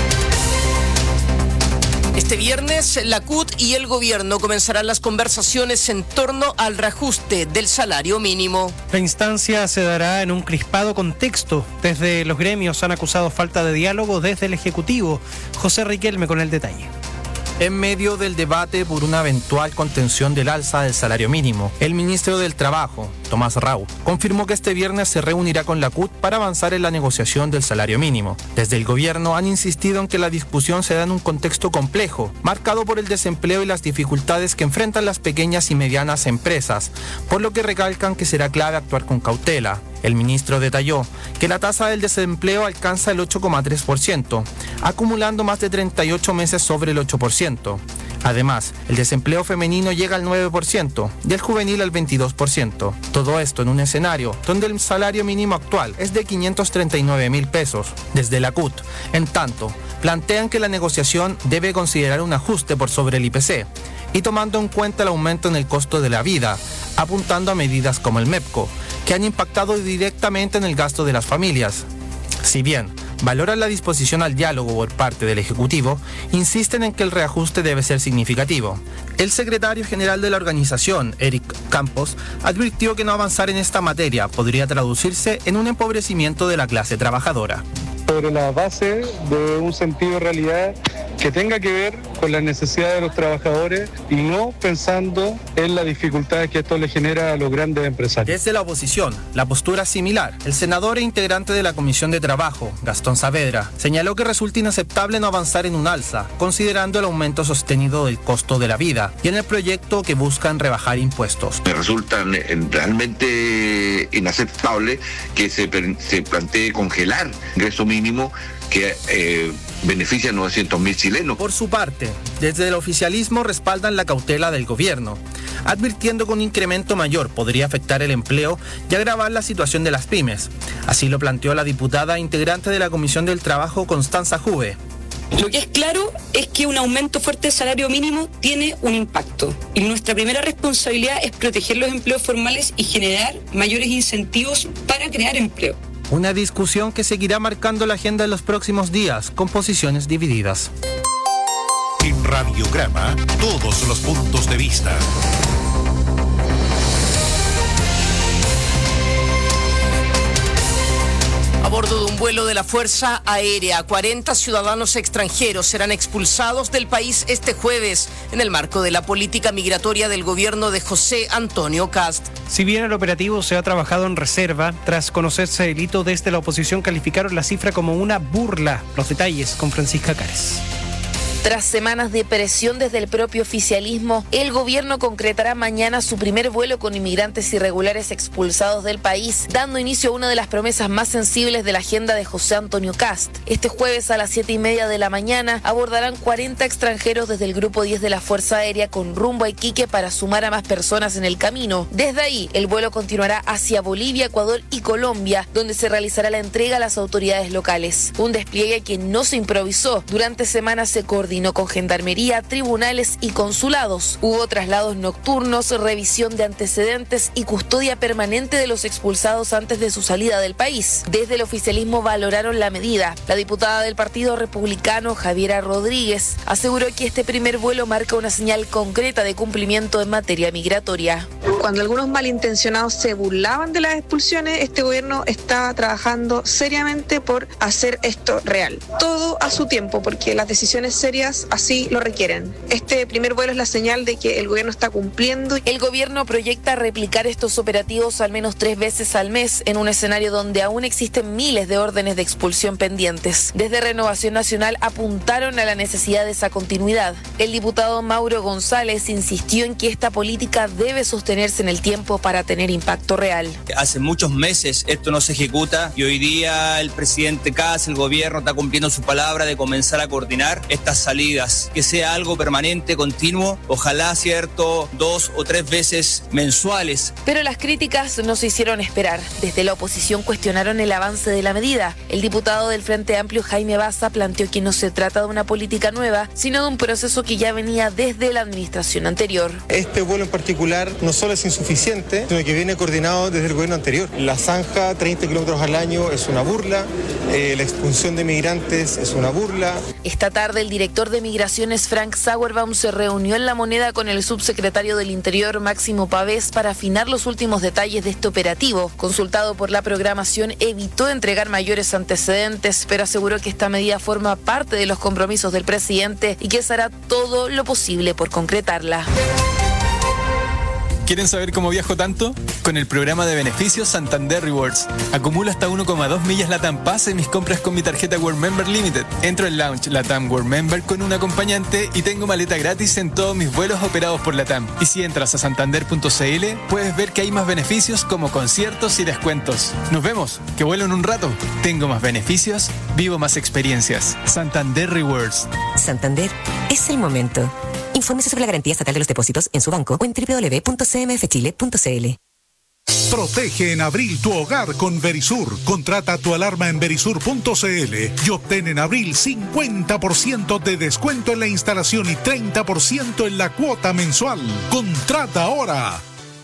Este viernes, la C U T y el gobierno comenzarán las conversaciones en torno al reajuste del salario mínimo. La instancia se dará en un crispado contexto. Desde los gremios han acusado falta de diálogo desde el Ejecutivo. José Riquelme con el detalle. En medio del debate por una eventual contención del alza del salario mínimo, el ministro del Trabajo, Tomás Rau, confirmó que este viernes se reunirá con la C U T para avanzar en la negociación del salario mínimo. Desde el gobierno han insistido en que la discusión se da en un contexto complejo, marcado por el desempleo y las dificultades que enfrentan las pequeñas y medianas empresas, por lo que recalcan que será clave actuar con cautela. El ministro detalló que la tasa del desempleo alcanza el ocho coma tres por ciento, acumulando más de treinta y ocho meses sobre el ocho por ciento. Además, el desempleo femenino llega al nueve por ciento y el juvenil al veintidós por ciento. Todo esto en un escenario donde el salario mínimo actual es de quinientos treinta y nueve mil pesos. Desde la C U T, en tanto, plantean que la negociación debe considerar un ajuste por sobre el I P C y tomando en cuenta el aumento en el costo de la vida, apuntando a medidas como el MEPCO, que han impactado directamente en el gasto de las familias. Si bien valoran la disposición al diálogo por parte del Ejecutivo, insisten en que el reajuste debe ser significativo. El secretario general de la organización, Eric Campos, advirtió que no avanzar en esta materia podría traducirse en un empobrecimiento de la clase trabajadora. Sobre la base de un sentido de realidad que tenga que ver con las necesidades de los trabajadores y no pensando en las dificultades que esto le genera a los grandes empresarios. Desde la oposición, la postura es similar. El senador e integrante de la Comisión de Trabajo, Gastón Saavedra, señaló que resulta inaceptable no avanzar en un alza, considerando el aumento sostenido del costo de la vida y en el proyecto que buscan rebajar impuestos. Me resulta realmente inaceptable que se, se plantee congelar ingreso mínimo que eh, beneficia a novecientos mil chilenos. Por su parte, desde el oficialismo respaldan la cautela del gobierno, advirtiendo que un incremento mayor podría afectar el empleo y agravar la situación de las pymes. Así lo planteó la diputada integrante de la Comisión del Trabajo, Constanza Juve. Lo que es claro es que un aumento fuerte del salario mínimo tiene un impacto y nuestra primera responsabilidad es proteger los empleos formales y generar mayores incentivos para crear empleo. Una discusión que seguirá marcando la agenda en los próximos días, con posiciones divididas. En Radiograma, todos los puntos de vista. A bordo de un vuelo de la Fuerza Aérea, cuarenta ciudadanos extranjeros serán expulsados del país este jueves en el marco de la política migratoria del gobierno de José Antonio Kast. Si bien el operativo se ha trabajado en reserva, tras conocerse el hito, desde la oposición calificaron la cifra como una burla. Los detalles con Francisca Cares. Tras semanas de presión desde el propio oficialismo, el gobierno concretará mañana su primer vuelo con inmigrantes irregulares expulsados del país, dando inicio a una de las promesas más sensibles de la agenda de José Antonio Kast. Este jueves a las siete y media de la mañana abordarán cuarenta extranjeros desde el Grupo diez de la Fuerza Aérea con rumbo a Iquique para sumar a más personas en el camino. Desde ahí, el vuelo continuará hacia Bolivia, Ecuador y Colombia, donde se realizará la entrega a las autoridades locales. Un despliegue que no se improvisó. Durante semanas se coordinó con gendarmería, tribunales y consulados. Hubo traslados nocturnos, revisión de antecedentes y custodia permanente de los expulsados antes de su salida del país. Desde el oficialismo valoraron la medida. La diputada del Partido Republicano, Javiera Rodríguez, aseguró que este primer vuelo marca una señal concreta de cumplimiento en materia migratoria. Cuando algunos malintencionados se burlaban de las expulsiones, este gobierno está trabajando seriamente por hacer esto real. Todo a su tiempo, porque las decisiones serias así lo requieren. Este primer vuelo es la señal de que el gobierno está cumpliendo. El gobierno proyecta replicar estos operativos al menos tres veces al mes en un escenario donde aún existen miles de órdenes de expulsión pendientes. Desde Renovación Nacional apuntaron a la necesidad de esa continuidad. El diputado Mauro González insistió en que esta política debe sostenerse en el tiempo para tener impacto real. Hace muchos meses esto no se ejecuta y hoy día el presidente Kast, el gobierno, está cumpliendo su palabra de comenzar a coordinar estas salidas, que sea algo permanente, continuo, ojalá, cierto, dos o tres veces mensuales. Pero las críticas no se hicieron esperar. Desde la oposición cuestionaron el avance de la medida. El diputado del Frente Amplio, Jaime Baza, planteó que no se trata de una política nueva, sino de un proceso que ya venía desde la administración anterior. Este vuelo en particular no solo es es insuficiente, sino que viene coordinado desde el gobierno anterior. La zanja, treinta kilómetros al año, es una burla, eh, la expulsión de migrantes es una burla. Esta tarde el director de Migraciones, Frank Sauerbaum, se reunió en La Moneda con el subsecretario del Interior, Máximo Pavés, para afinar los últimos detalles de este operativo. Consultado por la programación, evitó entregar mayores antecedentes, pero aseguró que esta medida forma parte de los compromisos del presidente y que se hará todo lo posible por concretarla. ¿Quieren saber cómo viajo tanto? Con el programa de beneficios Santander Rewards. Acumulo hasta uno coma dos millas LATAM Pass en mis compras con mi tarjeta World Member Limited. Entro en Lounge LATAM World Member con un acompañante y tengo maleta gratis en todos mis vuelos operados por LATAM. Y si entras a santander punto c l, puedes ver que hay más beneficios como conciertos y descuentos. Nos vemos, que vuelo en un rato. Tengo más beneficios, vivo más experiencias. Santander Rewards. Santander es el momento. Infórmese sobre la garantía estatal de los depósitos en su banco o en doble u doble u doble u punto c m f chile punto c l. Protege en abril tu hogar con Verisur. Contrata tu alarma en verisur punto c l y obtén en abril cincuenta por ciento de descuento en la instalación y treinta por ciento en la cuota mensual. Contrata ahora.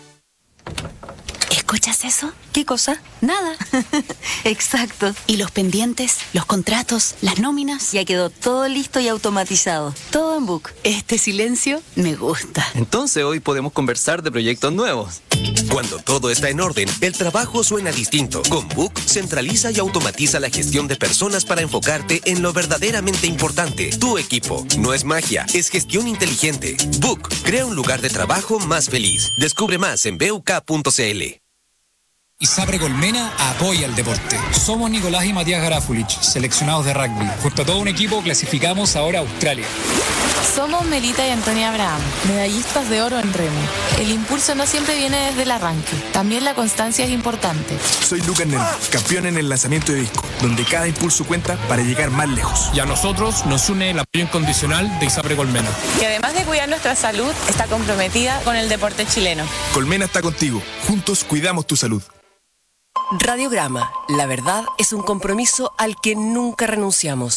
¿Escuchas eso? ¿Qué cosa? Nada. Exacto. ¿Y los pendientes, los contratos, las nóminas? Ya quedó todo listo y automatizado. Todo en Book. Este silencio me gusta. Entonces hoy podemos conversar de proyectos nuevos. Cuando todo está en orden, el trabajo suena distinto. Con Book centraliza y automatiza la gestión de personas para enfocarte en lo verdaderamente importante. Tu equipo. No es magia, es gestión inteligente. Book crea un lugar de trabajo más feliz. Descubre más en b u k punto c l. ISAPRE Colmena apoya el deporte. Somos Nicolás y Matías Garafulich, seleccionados de rugby. Junto a todo un equipo clasificamos ahora a Australia. Somos Melita y Antonia Abraham, medallistas de oro en remo. El impulso no siempre viene desde el arranque, también la constancia es importante. Soy Lucas Nel, campeón en el lanzamiento de disco, donde cada impulso cuenta para llegar más lejos. Y a nosotros nos une el apoyo incondicional de ISAPRE Colmena, que además de cuidar nuestra salud, está comprometida con el deporte chileno. Colmena está contigo, juntos cuidamos tu salud. Radiograma, la verdad es un compromiso al que nunca renunciamos.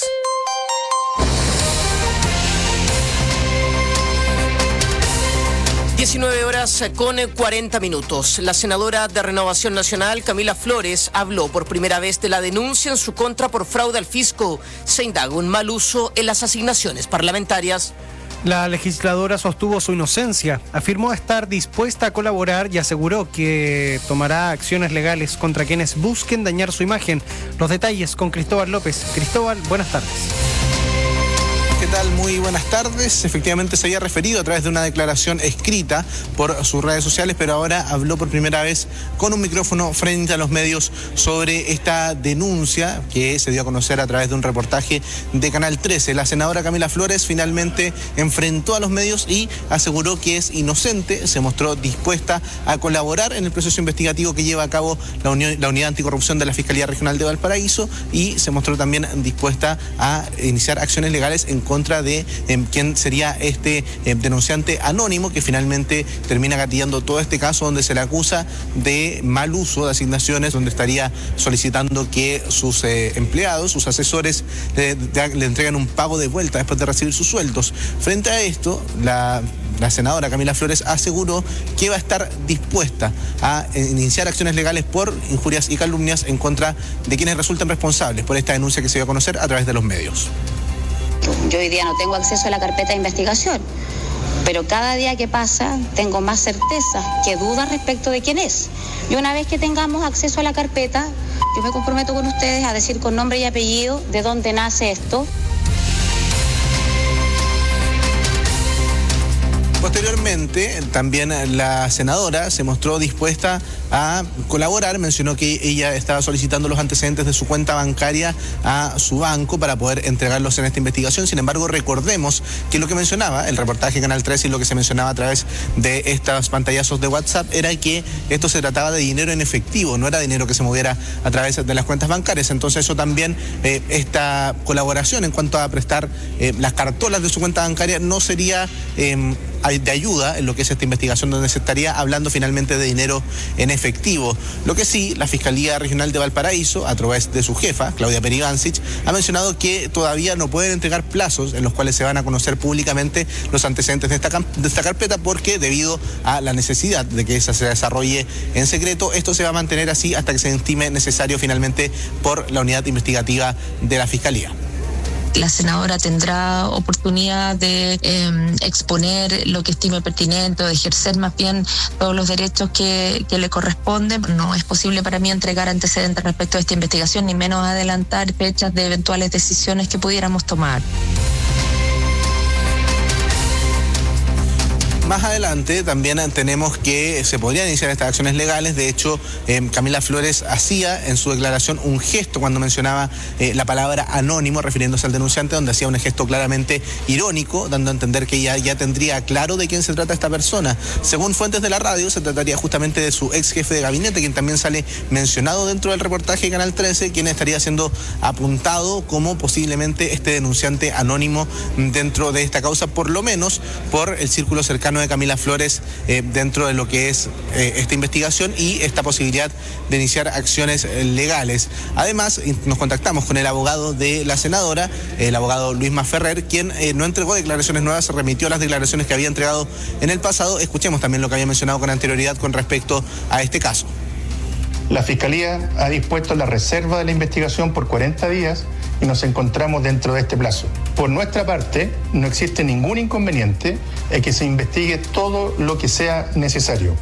diecinueve horas con cuarenta minutos. La senadora de Renovación Nacional, Camila Flores, habló por primera vez de la denuncia en su contra por fraude al fisco. Se indaga un mal uso en las asignaciones parlamentarias. La legisladora sostuvo su inocencia, afirmó estar dispuesta a colaborar y aseguró que tomará acciones legales contra quienes busquen dañar su imagen. Los detalles con Cristóbal López. Cristóbal, buenas tardes. ¿Qué tal? Muy buenas tardes. Efectivamente se había referido a través de una declaración escrita por sus redes sociales, pero ahora habló por primera vez con un micrófono frente a los medios sobre esta denuncia que se dio a conocer a través de un reportaje de Canal trece. La senadora Camila Flores finalmente enfrentó a los medios y aseguró que es inocente, se mostró dispuesta a colaborar en el proceso investigativo que lleva a cabo la, Unión, la Unidad Anticorrupción de la Fiscalía Regional de Valparaíso y se mostró también dispuesta a iniciar acciones legales en contra de eh, quien sería este eh, denunciante anónimo que finalmente termina gatillando todo este caso donde se le acusa de mal uso de asignaciones, donde estaría solicitando que sus eh, empleados, sus asesores le, de, le entreguen un pago de vuelta después de recibir sus sueldos. Frente a esto, la La senadora Camila Flores aseguró que va a estar dispuesta a iniciar acciones legales por injurias y calumnias en contra de quienes resulten responsables por esta denuncia que se dio a conocer a través de los medios. Yo hoy día no tengo acceso a la carpeta de investigación, pero cada día que pasa tengo más certeza que dudas respecto de quién es. Y una vez que tengamos acceso a la carpeta, yo me comprometo con ustedes a decir con nombre y apellido de dónde nace esto. Posteriormente, también la senadora se mostró dispuesta a colaborar, mencionó que ella estaba solicitando los antecedentes de su cuenta bancaria a su banco para poder entregarlos en esta investigación. Sin embargo, recordemos que lo que mencionaba el reportaje Canal trece y lo que se mencionaba a través de estos pantallazos de WhatsApp era que esto se trataba de dinero en efectivo, no era dinero que se moviera a través de las cuentas bancarias. Entonces eso también, eh, esta colaboración en cuanto a prestar eh, las cartolas de su cuenta bancaria no sería eh, de ayuda en lo que es esta investigación, donde se estaría hablando finalmente de dinero en efectivo. Lo que sí, la Fiscalía Regional de Valparaíso, a través de su jefa, Claudia Peribancic, ha mencionado que todavía no pueden entregar plazos en los cuales se van a conocer públicamente los antecedentes de esta, de esta carpeta, porque debido a la necesidad de que esa se desarrolle en secreto, esto se va a mantener así hasta que se estime necesario finalmente por la unidad investigativa de la Fiscalía. La senadora tendrá oportunidad de eh, exponer lo que estime pertinente o de ejercer más bien todos los derechos que, que le corresponden. No es posible para mí entregar antecedentes respecto a esta investigación, ni menos adelantar fechas de eventuales decisiones que pudiéramos tomar. Más adelante también tenemos que se podrían iniciar estas acciones legales. De hecho, eh, Camila Flores hacía en su declaración un gesto cuando mencionaba eh, la palabra anónimo, refiriéndose al denunciante, donde hacía un gesto claramente irónico, dando a entender que ella ya tendría claro de quién se trata esta persona. Según fuentes de la radio, se trataría justamente de su ex jefe de gabinete, quien también sale mencionado dentro del reportaje de Canal trece, quien estaría siendo apuntado como posiblemente este denunciante anónimo dentro de esta causa, por lo menos por el círculo cercano de Camila Flores eh, dentro de lo que es eh, esta investigación y esta posibilidad de iniciar acciones eh, legales. Además, nos contactamos con el abogado de la senadora, el abogado Luis Masferrer, quien eh, no entregó declaraciones nuevas, se remitió a las declaraciones que había entregado en el pasado. Escuchemos también lo que había mencionado con anterioridad con respecto a este caso. La Fiscalía ha dispuesto la reserva de la investigación por cuarenta días y nos encontramos dentro de este plazo. Por nuestra parte, no existe ningún inconveniente en que se investigue todo lo que sea necesario.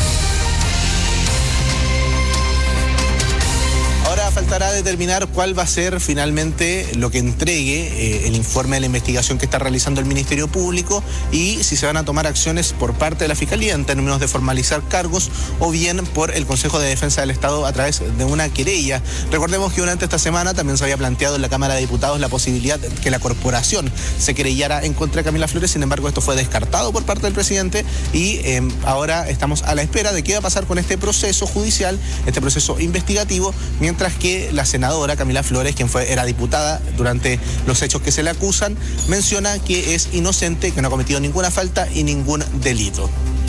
Ahora faltará determinar cuál va a ser finalmente lo que entregue eh, el informe de la investigación que está realizando el Ministerio Público y si se van a tomar acciones por parte de la Fiscalía en términos de formalizar cargos o bien por el Consejo de Defensa del Estado a través de una querella. Recordemos que durante esta semana también se había planteado en la Cámara de Diputados la posibilidad de que la corporación se querellara en contra de Camila Flores. Sin embargo, esto fue descartado por parte del presidente y eh, ahora estamos a la espera de qué va a pasar con este proceso judicial, este proceso investigativo, mientras que la senadora Camila Flores, quien fue, era diputada durante los hechos que se le acusan, menciona que es inocente, que no ha cometido ninguna falta y ningún delito.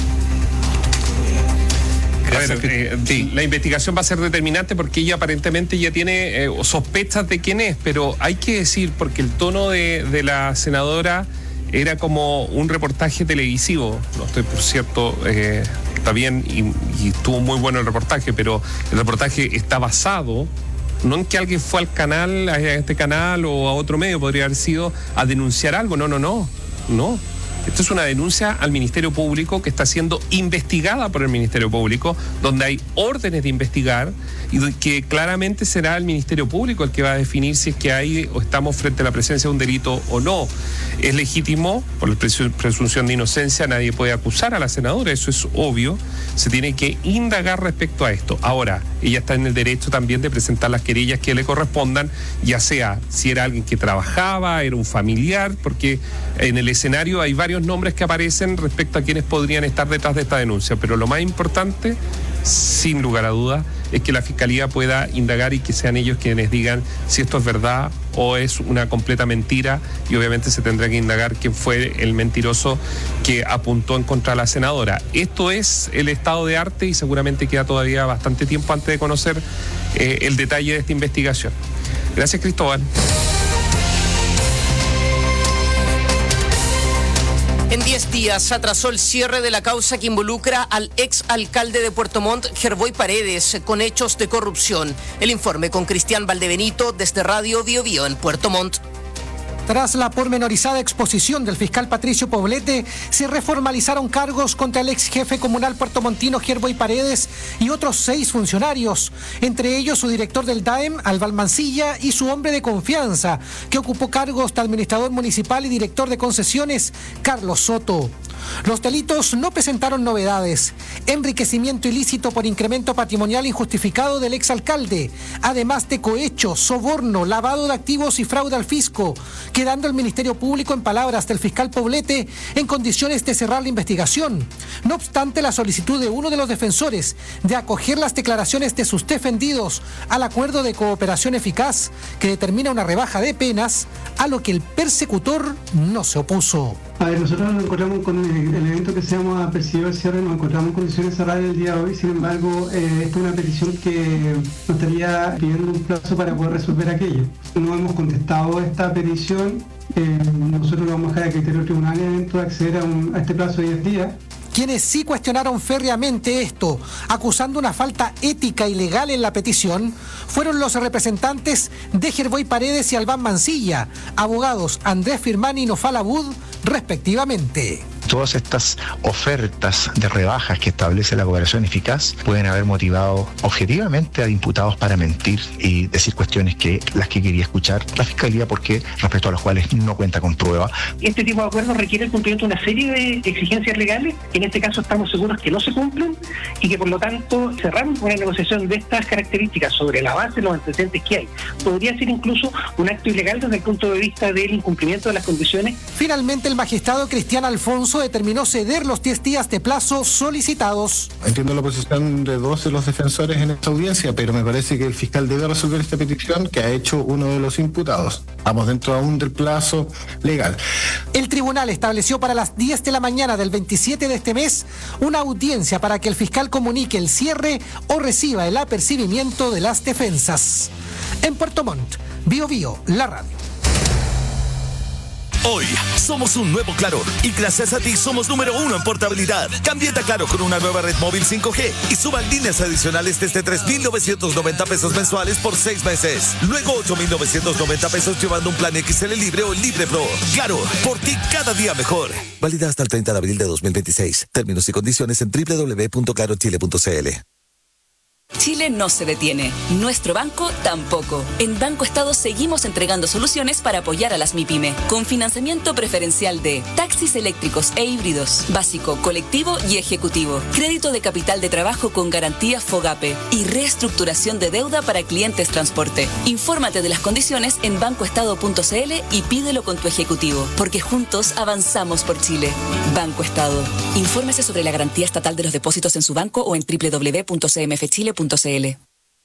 Bueno, eh, sí, la investigación va a ser determinante porque ella aparentemente ya tiene eh, sospechas de quién es, pero hay que decir, porque el tono de, de la senadora era como un reportaje televisivo. No estoy, por cierto, eh, está bien y, y estuvo muy bueno el reportaje, pero el reportaje está basado no en que alguien fue al canal, a este canal o a otro medio, podría haber sido a denunciar algo. No, no, no, no. Esto es una denuncia al Ministerio Público que está siendo investigada por el Ministerio Público, donde hay órdenes de investigar y que claramente será el Ministerio Público el que va a definir si es que hay o estamos frente a la presencia de un delito o no. Es legítimo, por la presunción de inocencia, nadie puede acusar a la senadora, eso es obvio. Se tiene que indagar respecto a esto. Ahora, ella está en el derecho también de presentar las querellas que le correspondan, ya sea si era alguien que trabajaba, era un familiar, porque en el escenario hay varios nombres que aparecen respecto a quienes podrían estar detrás de esta denuncia, pero lo más importante, sin lugar a dudas, es que la Fiscalía pueda indagar y que sean ellos quienes digan si esto es verdad o es una completa mentira, y obviamente se tendrá que indagar quién fue el mentiroso que apuntó en contra de la senadora. Esto es el estado de arte y seguramente queda todavía bastante tiempo antes de conocer eh, el detalle de esta investigación. Gracias, Cristóbal. En diez días atrasó el cierre de la causa que involucra al ex alcalde de Puerto Montt, Gerboy Paredes, con hechos de corrupción. El informe con Cristian Valdebenito desde Radio Bio Bio en Puerto Montt. Tras la pormenorizada exposición del fiscal Patricio Poblete, se reformalizaron cargos contra el ex jefe comunal puertomontino Gerboy Paredes y otros seis funcionarios, entre ellos su director del D A E M, Álvaro Mancilla, y su hombre de confianza, que ocupó cargos de administrador municipal y director de concesiones, Carlos Soto. Los delitos no presentaron novedades: enriquecimiento ilícito por incremento patrimonial injustificado del exalcalde, además de cohecho, soborno, lavado de activos y fraude al fisco, quedando el Ministerio Público, en palabras del fiscal Poblete, en condiciones de cerrar la investigación. No obstante, la solicitud de uno de los defensores de acoger las declaraciones de sus defendidos al acuerdo de cooperación eficaz que determina una rebaja de penas, a lo que el persecutor no se opuso. A ver, nosotros nos encontramos con el, el evento que se llama percibido el cierre, nos encontramos en condiciones cerradas el día de hoy. Sin embargo, eh, esta es una petición que nos estaría pidiendo un plazo para poder resolver aquello. No hemos contestado esta petición, eh, nosotros lo vamos a dejar a criterio del tribunal en evento de acceder a, un, a este plazo de diez días. Quienes sí cuestionaron férreamente esto, acusando una falta ética y legal en la petición, fueron los representantes de Gerboy Paredes y Albán Mancilla, abogados Andrés Firmani y Nofal Abud, respectivamente. Todas estas ofertas de rebajas que establece la cooperación eficaz pueden haber motivado objetivamente a imputados para mentir y decir cuestiones que las que quería escuchar la Fiscalía, porque respecto a las cuales no cuenta con prueba. Este tipo de acuerdos requiere el cumplimiento de una serie de exigencias legales que en este caso estamos seguros que no se cumplen y que por lo tanto cerrar una negociación de estas características sobre la base de los antecedentes que hay podría ser incluso un acto ilegal desde el punto de vista del incumplimiento de las condiciones. Finalmente, el magistrado Cristian Alfonso determinó ceder los diez días de plazo solicitados. Entiendo la posición de dos de los defensores en esta audiencia, pero me parece que el fiscal debe resolver esta petición que ha hecho uno de los imputados. Vamos dentro aún del plazo legal. El tribunal estableció para las diez de la mañana del veintisiete de este mes una audiencia para que el fiscal comunique el cierre o reciba el apercibimiento de las defensas. En Puerto Montt, Bio Bio, la radio. Hoy somos un nuevo Claro y gracias a ti somos número uno en portabilidad. Cámbiate a Claro con una nueva red móvil cinco G y suban líneas adicionales desde tres mil novecientos noventa pesos mensuales por seis meses. Luego ocho mil novecientos noventa pesos llevando un plan X L Libre o Libre Pro. Claro, por ti cada día mejor. Válida hasta el treinta de abril de dos mil veintiséis. Términos y condiciones en doble u doble u doble u punto claro chile punto c l. Chile no se detiene, nuestro banco tampoco. En Banco Estado seguimos entregando soluciones para apoyar a las MIPYME, con financiamiento preferencial de taxis eléctricos e híbridos, básico, colectivo y ejecutivo, crédito de capital de trabajo con garantía FOGAPE y reestructuración de deuda para clientes transporte. Infórmate de las condiciones en banco estado punto c l y pídelo con tu ejecutivo, porque juntos avanzamos por Chile. Banco Estado. Infórmese sobre la garantía estatal de los depósitos en su banco o en doble u doble u doble u punto c m f chile punto c l.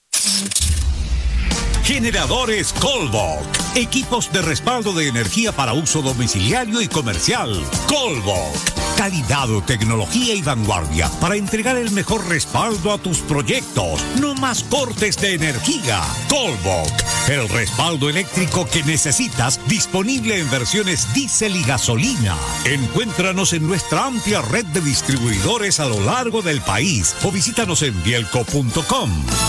Generadores Colbok. Equipos de respaldo de energía para uso domiciliario y comercial. Colbok. Calidad, tecnología y vanguardia para entregar el mejor respaldo a tus proyectos. No más cortes de energía. Colbok. El respaldo eléctrico que necesitas, disponible en versiones diésel y gasolina. Encuéntranos en nuestra amplia red de distribuidores a lo largo del país o visítanos en bielco punto com.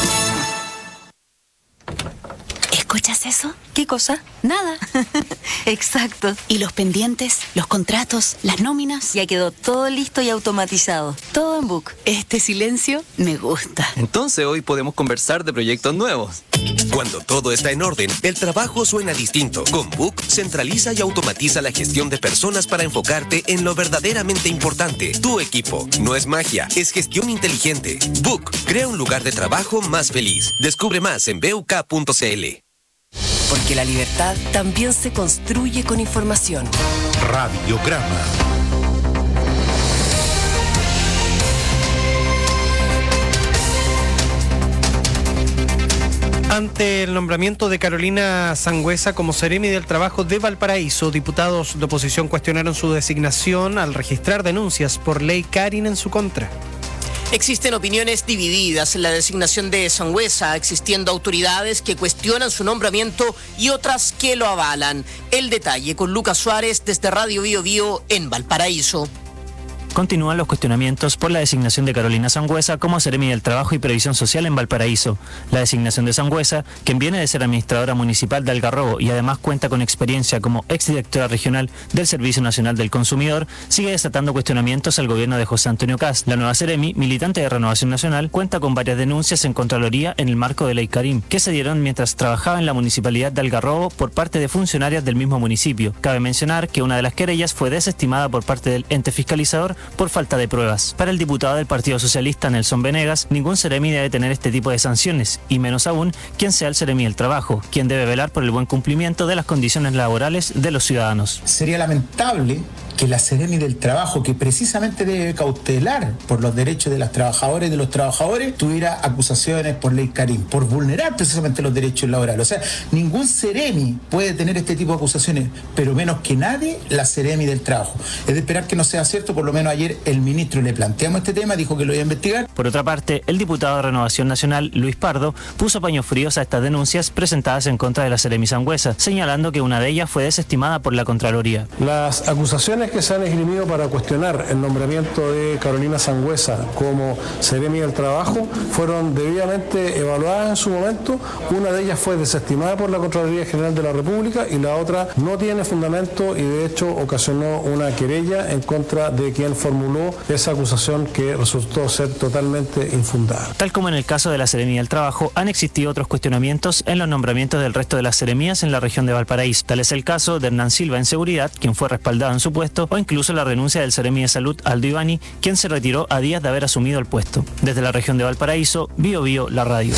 ¿Escuchas eso? ¿Qué cosa? Nada. Exacto. ¿Y los pendientes, los contratos, las nóminas? Ya quedó todo listo y automatizado. Todo en Book. Este silencio me gusta. Entonces hoy podemos conversar de proyectos nuevos. Cuando todo está en orden, el trabajo suena distinto. Con Book, centraliza y automatiza la gestión de personas para enfocarte en lo verdaderamente importante. Tu equipo. No es magia, es gestión inteligente. Book, crea un lugar de trabajo más feliz. Descubre más en b u k punto c l. Porque la libertad también se construye con información. Radiograma. Ante el nombramiento de Carolina Sangüesa como Seremi del Trabajo de Valparaíso, diputados de oposición cuestionaron su designación al registrar denuncias por ley Karin en su contra. Existen opiniones divididas en la designación de Sangüesa, existiendo autoridades que cuestionan su nombramiento y otras que lo avalan. El detalle con Lucas Suárez desde Radio Bio Bio en Valparaíso. Continúan los cuestionamientos por la designación de Carolina Sangüesa como Seremi del Trabajo y Previsión Social en Valparaíso. La designación de Sangüesa, quien viene de ser administradora municipal de Algarrobo y además cuenta con experiencia como exdirectora regional del Servicio Nacional del Consumidor, sigue desatando cuestionamientos al gobierno de José Antonio Caz. La nueva Seremi, militante de Renovación Nacional, cuenta con varias denuncias en Contraloría en el marco de Ley Karim, que se dieron mientras trabajaba en la municipalidad de Algarrobo por parte de funcionarias del mismo municipio. Cabe mencionar que una de las querellas fue desestimada por parte del ente fiscalizador por falta de pruebas. Para el diputado del Partido Socialista, Nelson Venegas, ningún Seremi debe tener este tipo de sanciones, y menos aún quien sea el Seremi del Trabajo, quien debe velar por el buen cumplimiento de las condiciones laborales de los ciudadanos. Sería lamentable que la Seremi del Trabajo, que precisamente debe cautelar por los derechos de las trabajadoras y de los trabajadores, tuviera acusaciones por ley Karim, por vulnerar precisamente los derechos laborales. O sea, ningún Seremi puede tener este tipo de acusaciones, pero menos que nadie la Seremi del Trabajo. Es de esperar que no sea cierto. Por lo menos ayer el ministro le planteamos este tema, dijo que lo iba a investigar. Por otra parte, el diputado de Renovación Nacional, Luis Pardo, puso paños fríos a estas denuncias presentadas en contra de la Seremi Sangüesa, señalando que una de ellas fue desestimada por la Contraloría. Las acusaciones que se han esgrimido para cuestionar el nombramiento de Carolina Sangüesa como Seremi del Trabajo fueron debidamente evaluadas en su momento. Una de ellas fue desestimada por la Contraloría General de la República y la otra no tiene fundamento y de hecho ocasionó una querella en contra de quien formuló esa acusación que resultó ser totalmente infundada. Tal como en el caso de la Seremi del Trabajo, han existido otros cuestionamientos en los nombramientos del resto de las seremías en la región de Valparaíso. Tal es el caso de Hernán Silva en Seguridad, quien fue respaldado en su puesto, o incluso la renuncia del Seremi de Salud, Aldo Ivani, quien se retiró a días de haber asumido el puesto. Desde la región de Valparaíso, Bio Bio, la radio.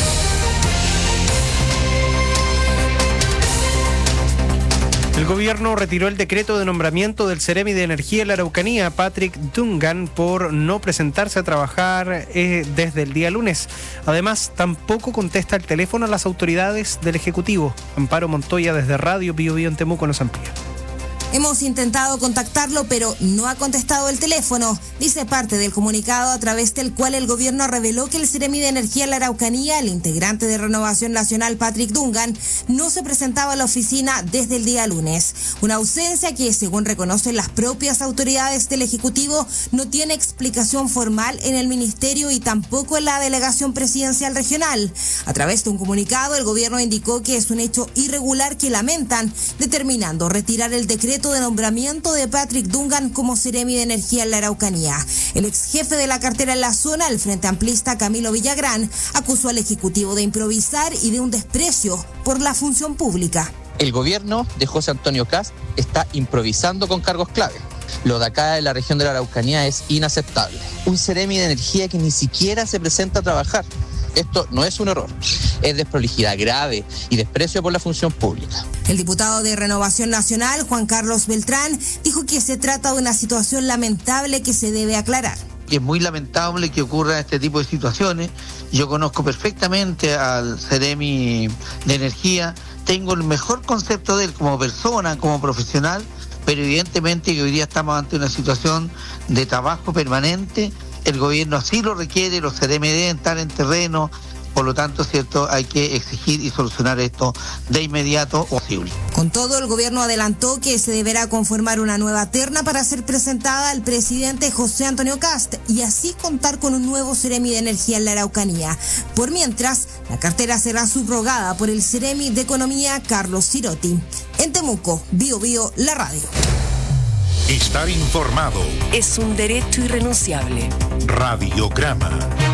El gobierno retiró el decreto de nombramiento del Seremi de Energía en la Araucanía, Patrick Dungan, por no presentarse a trabajar eh, desde el día lunes. Además, tampoco contesta el teléfono a las autoridades del Ejecutivo. Amparo Montoya desde Radio Bio Bio en Temuco nos amplía. Hemos intentado contactarlo, pero no ha contestado el teléfono, dice parte del comunicado a través del cual el gobierno reveló que el Seremi de Energía en la Araucanía, el integrante de Renovación Nacional Patrick Dungan, no se presentaba a la oficina desde el día lunes. Una ausencia que, según reconocen las propias autoridades del Ejecutivo, no tiene explicación formal en el Ministerio y tampoco en la Delegación Presidencial Regional. A través de un comunicado, el gobierno indicó que es un hecho irregular que lamentan, determinando retirar el decreto de nombramiento de Patrick Dungan como Seremi de Energía en la Araucanía. El ex jefe de la cartera en la zona, el Frente Amplista Camilo Villagrán, acusó al Ejecutivo de improvisar y de un desprecio por la función pública. El gobierno de José Antonio Kast está improvisando con cargos clave. Lo de acá de la región de la Araucanía es inaceptable. Un Seremi de Energía que ni siquiera se presenta a trabajar. Esto no es un error, es desprolijidad grave y desprecio por la función pública. El diputado de Renovación Nacional, Juan Carlos Beltrán, dijo que se trata de una situación lamentable que se debe aclarar. Es muy lamentable que ocurra este tipo de situaciones. Yo conozco perfectamente al Seremi de Energía, tengo el mejor concepto de él como persona, como profesional, pero evidentemente que hoy día estamos ante una situación de trabajo permanente. El gobierno así lo requiere, los Seremi deben estar en terreno, por lo tanto, cierto, hay que exigir y solucionar esto de inmediato posible. Con todo, el gobierno adelantó que se deberá conformar una nueva terna para ser presentada al presidente José Antonio Kast y así contar con un nuevo Seremi de Energía en la Araucanía. Por mientras, la cartera será subrogada por el Seremi de Economía Carlos Cirotti. En Temuco, Bio Bio, la radio. Estar informado es un derecho irrenunciable. Radiograma.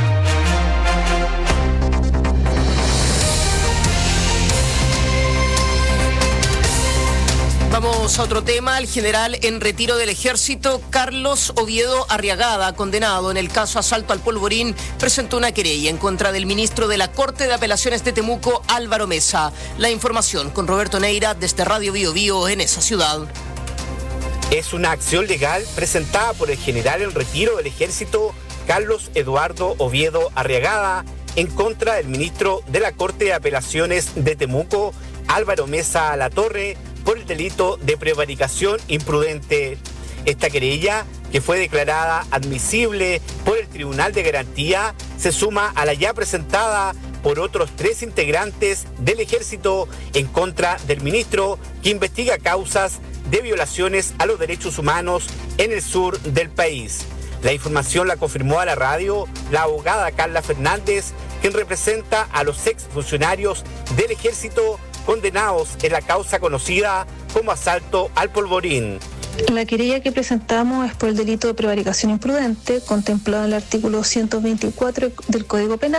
Vamos a otro tema. El general en retiro del ejército, Carlos Oviedo Arriagada, condenado en el caso asalto al polvorín, presentó una querella en contra del ministro de la Corte de Apelaciones de Temuco, Álvaro Mesa. La información con Roberto Neira desde Radio Bio Bio en esa ciudad. Es una acción legal presentada por el general en retiro del ejército, Carlos Eduardo Oviedo Arriagada, en contra del ministro de la Corte de Apelaciones de Temuco, Álvaro Mesa Latorre, por el delito de prevaricación imprudente. Esta querella, que fue declarada admisible por el Tribunal de Garantía, se suma a la ya presentada por otros tres integrantes del ejército en contra del ministro, que investiga causas de violaciones a los derechos humanos en el sur del país. La información la confirmó a la radio la abogada Carla Fernández, quien representa a los exfuncionarios del ejército condenados en la causa conocida como asalto al polvorín. La querella que presentamos es por el delito de prevaricación imprudente, contemplado en el artículo ciento veinticuatro del Código Penal,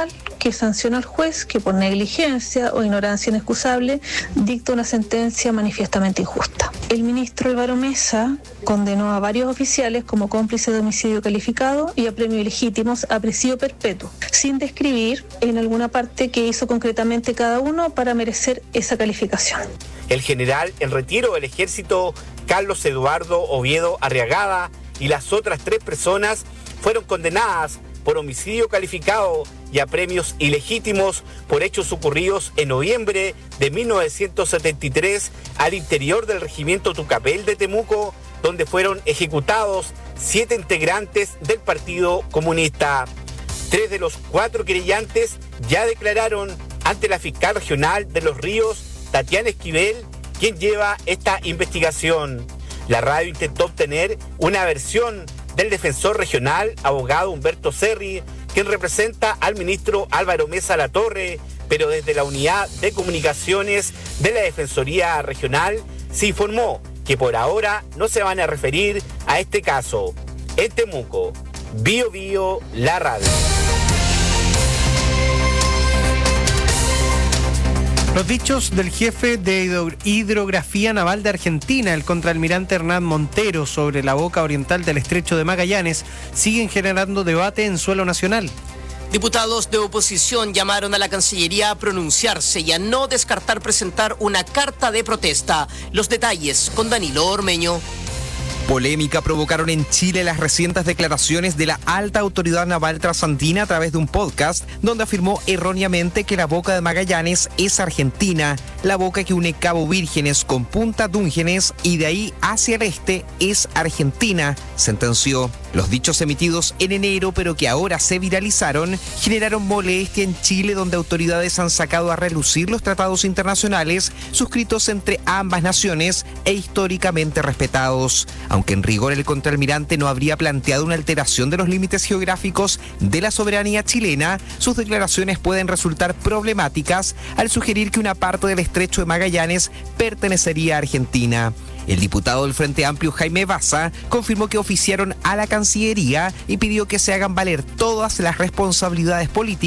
que sanciona al juez que por negligencia o ignorancia inexcusable dicta una sentencia manifiestamente injusta. El ministro Álvaro Mesa condenó a varios oficiales como cómplices de homicidio calificado y a premios ilegítimos a presidio perpetuo, sin describir en alguna parte qué hizo concretamente cada uno para merecer esa calificación. El general en retiro del ejército Carlos Eduardo Oviedo Arriagada y las otras tres personas fueron condenadas por homicidio calificado y a premios ilegítimos por hechos ocurridos en noviembre de mil novecientos setenta y tres al interior del regimiento Tucapel de Temuco, donde fueron ejecutados siete integrantes del Partido Comunista. Tres de los cuatro querellantes ya declararon ante la fiscal regional de Los Ríos, Tatiana Esquivel, quien lleva esta investigación. La radio intentó obtener una versión del defensor regional, abogado Humberto Serri, quien representa al ministro Álvaro Mesa Latorre, pero desde la unidad de comunicaciones de la Defensoría Regional se informó que por ahora no se van a referir a este caso. En Temuco, Bio Bio, la radio. Los dichos del jefe de hidrografía naval de Argentina, el contraalmirante Hernán Montero, sobre la boca oriental del estrecho de Magallanes, siguen generando debate en suelo nacional. Diputados de oposición llamaron a la Cancillería a pronunciarse y a no descartar presentar una carta de protesta. Los detalles con Danilo Ormeño. Polémica provocaron en Chile las recientes declaraciones de la alta autoridad naval trasandina a través de un podcast donde afirmó erróneamente que la boca de Magallanes es Argentina, la boca que une Cabo Vírgenes con Punta Dúngenes y de ahí hacia el este es Argentina, sentenció. Los dichos emitidos en enero pero que ahora se viralizaron generaron molestia en Chile, donde autoridades han sacado a relucir los tratados internacionales suscritos entre ambas naciones e históricamente respetados. Aunque en rigor el contraalmirante no habría planteado una alteración de los límites geográficos de la soberanía chilena, sus declaraciones pueden resultar problemáticas al sugerir que una parte del estrecho de Magallanes pertenecería a Argentina. El diputado del Frente Amplio, Jaime Baza, confirmó que oficiaron a la Cancillería y pidió que se hagan valer todas las responsabilidades políticas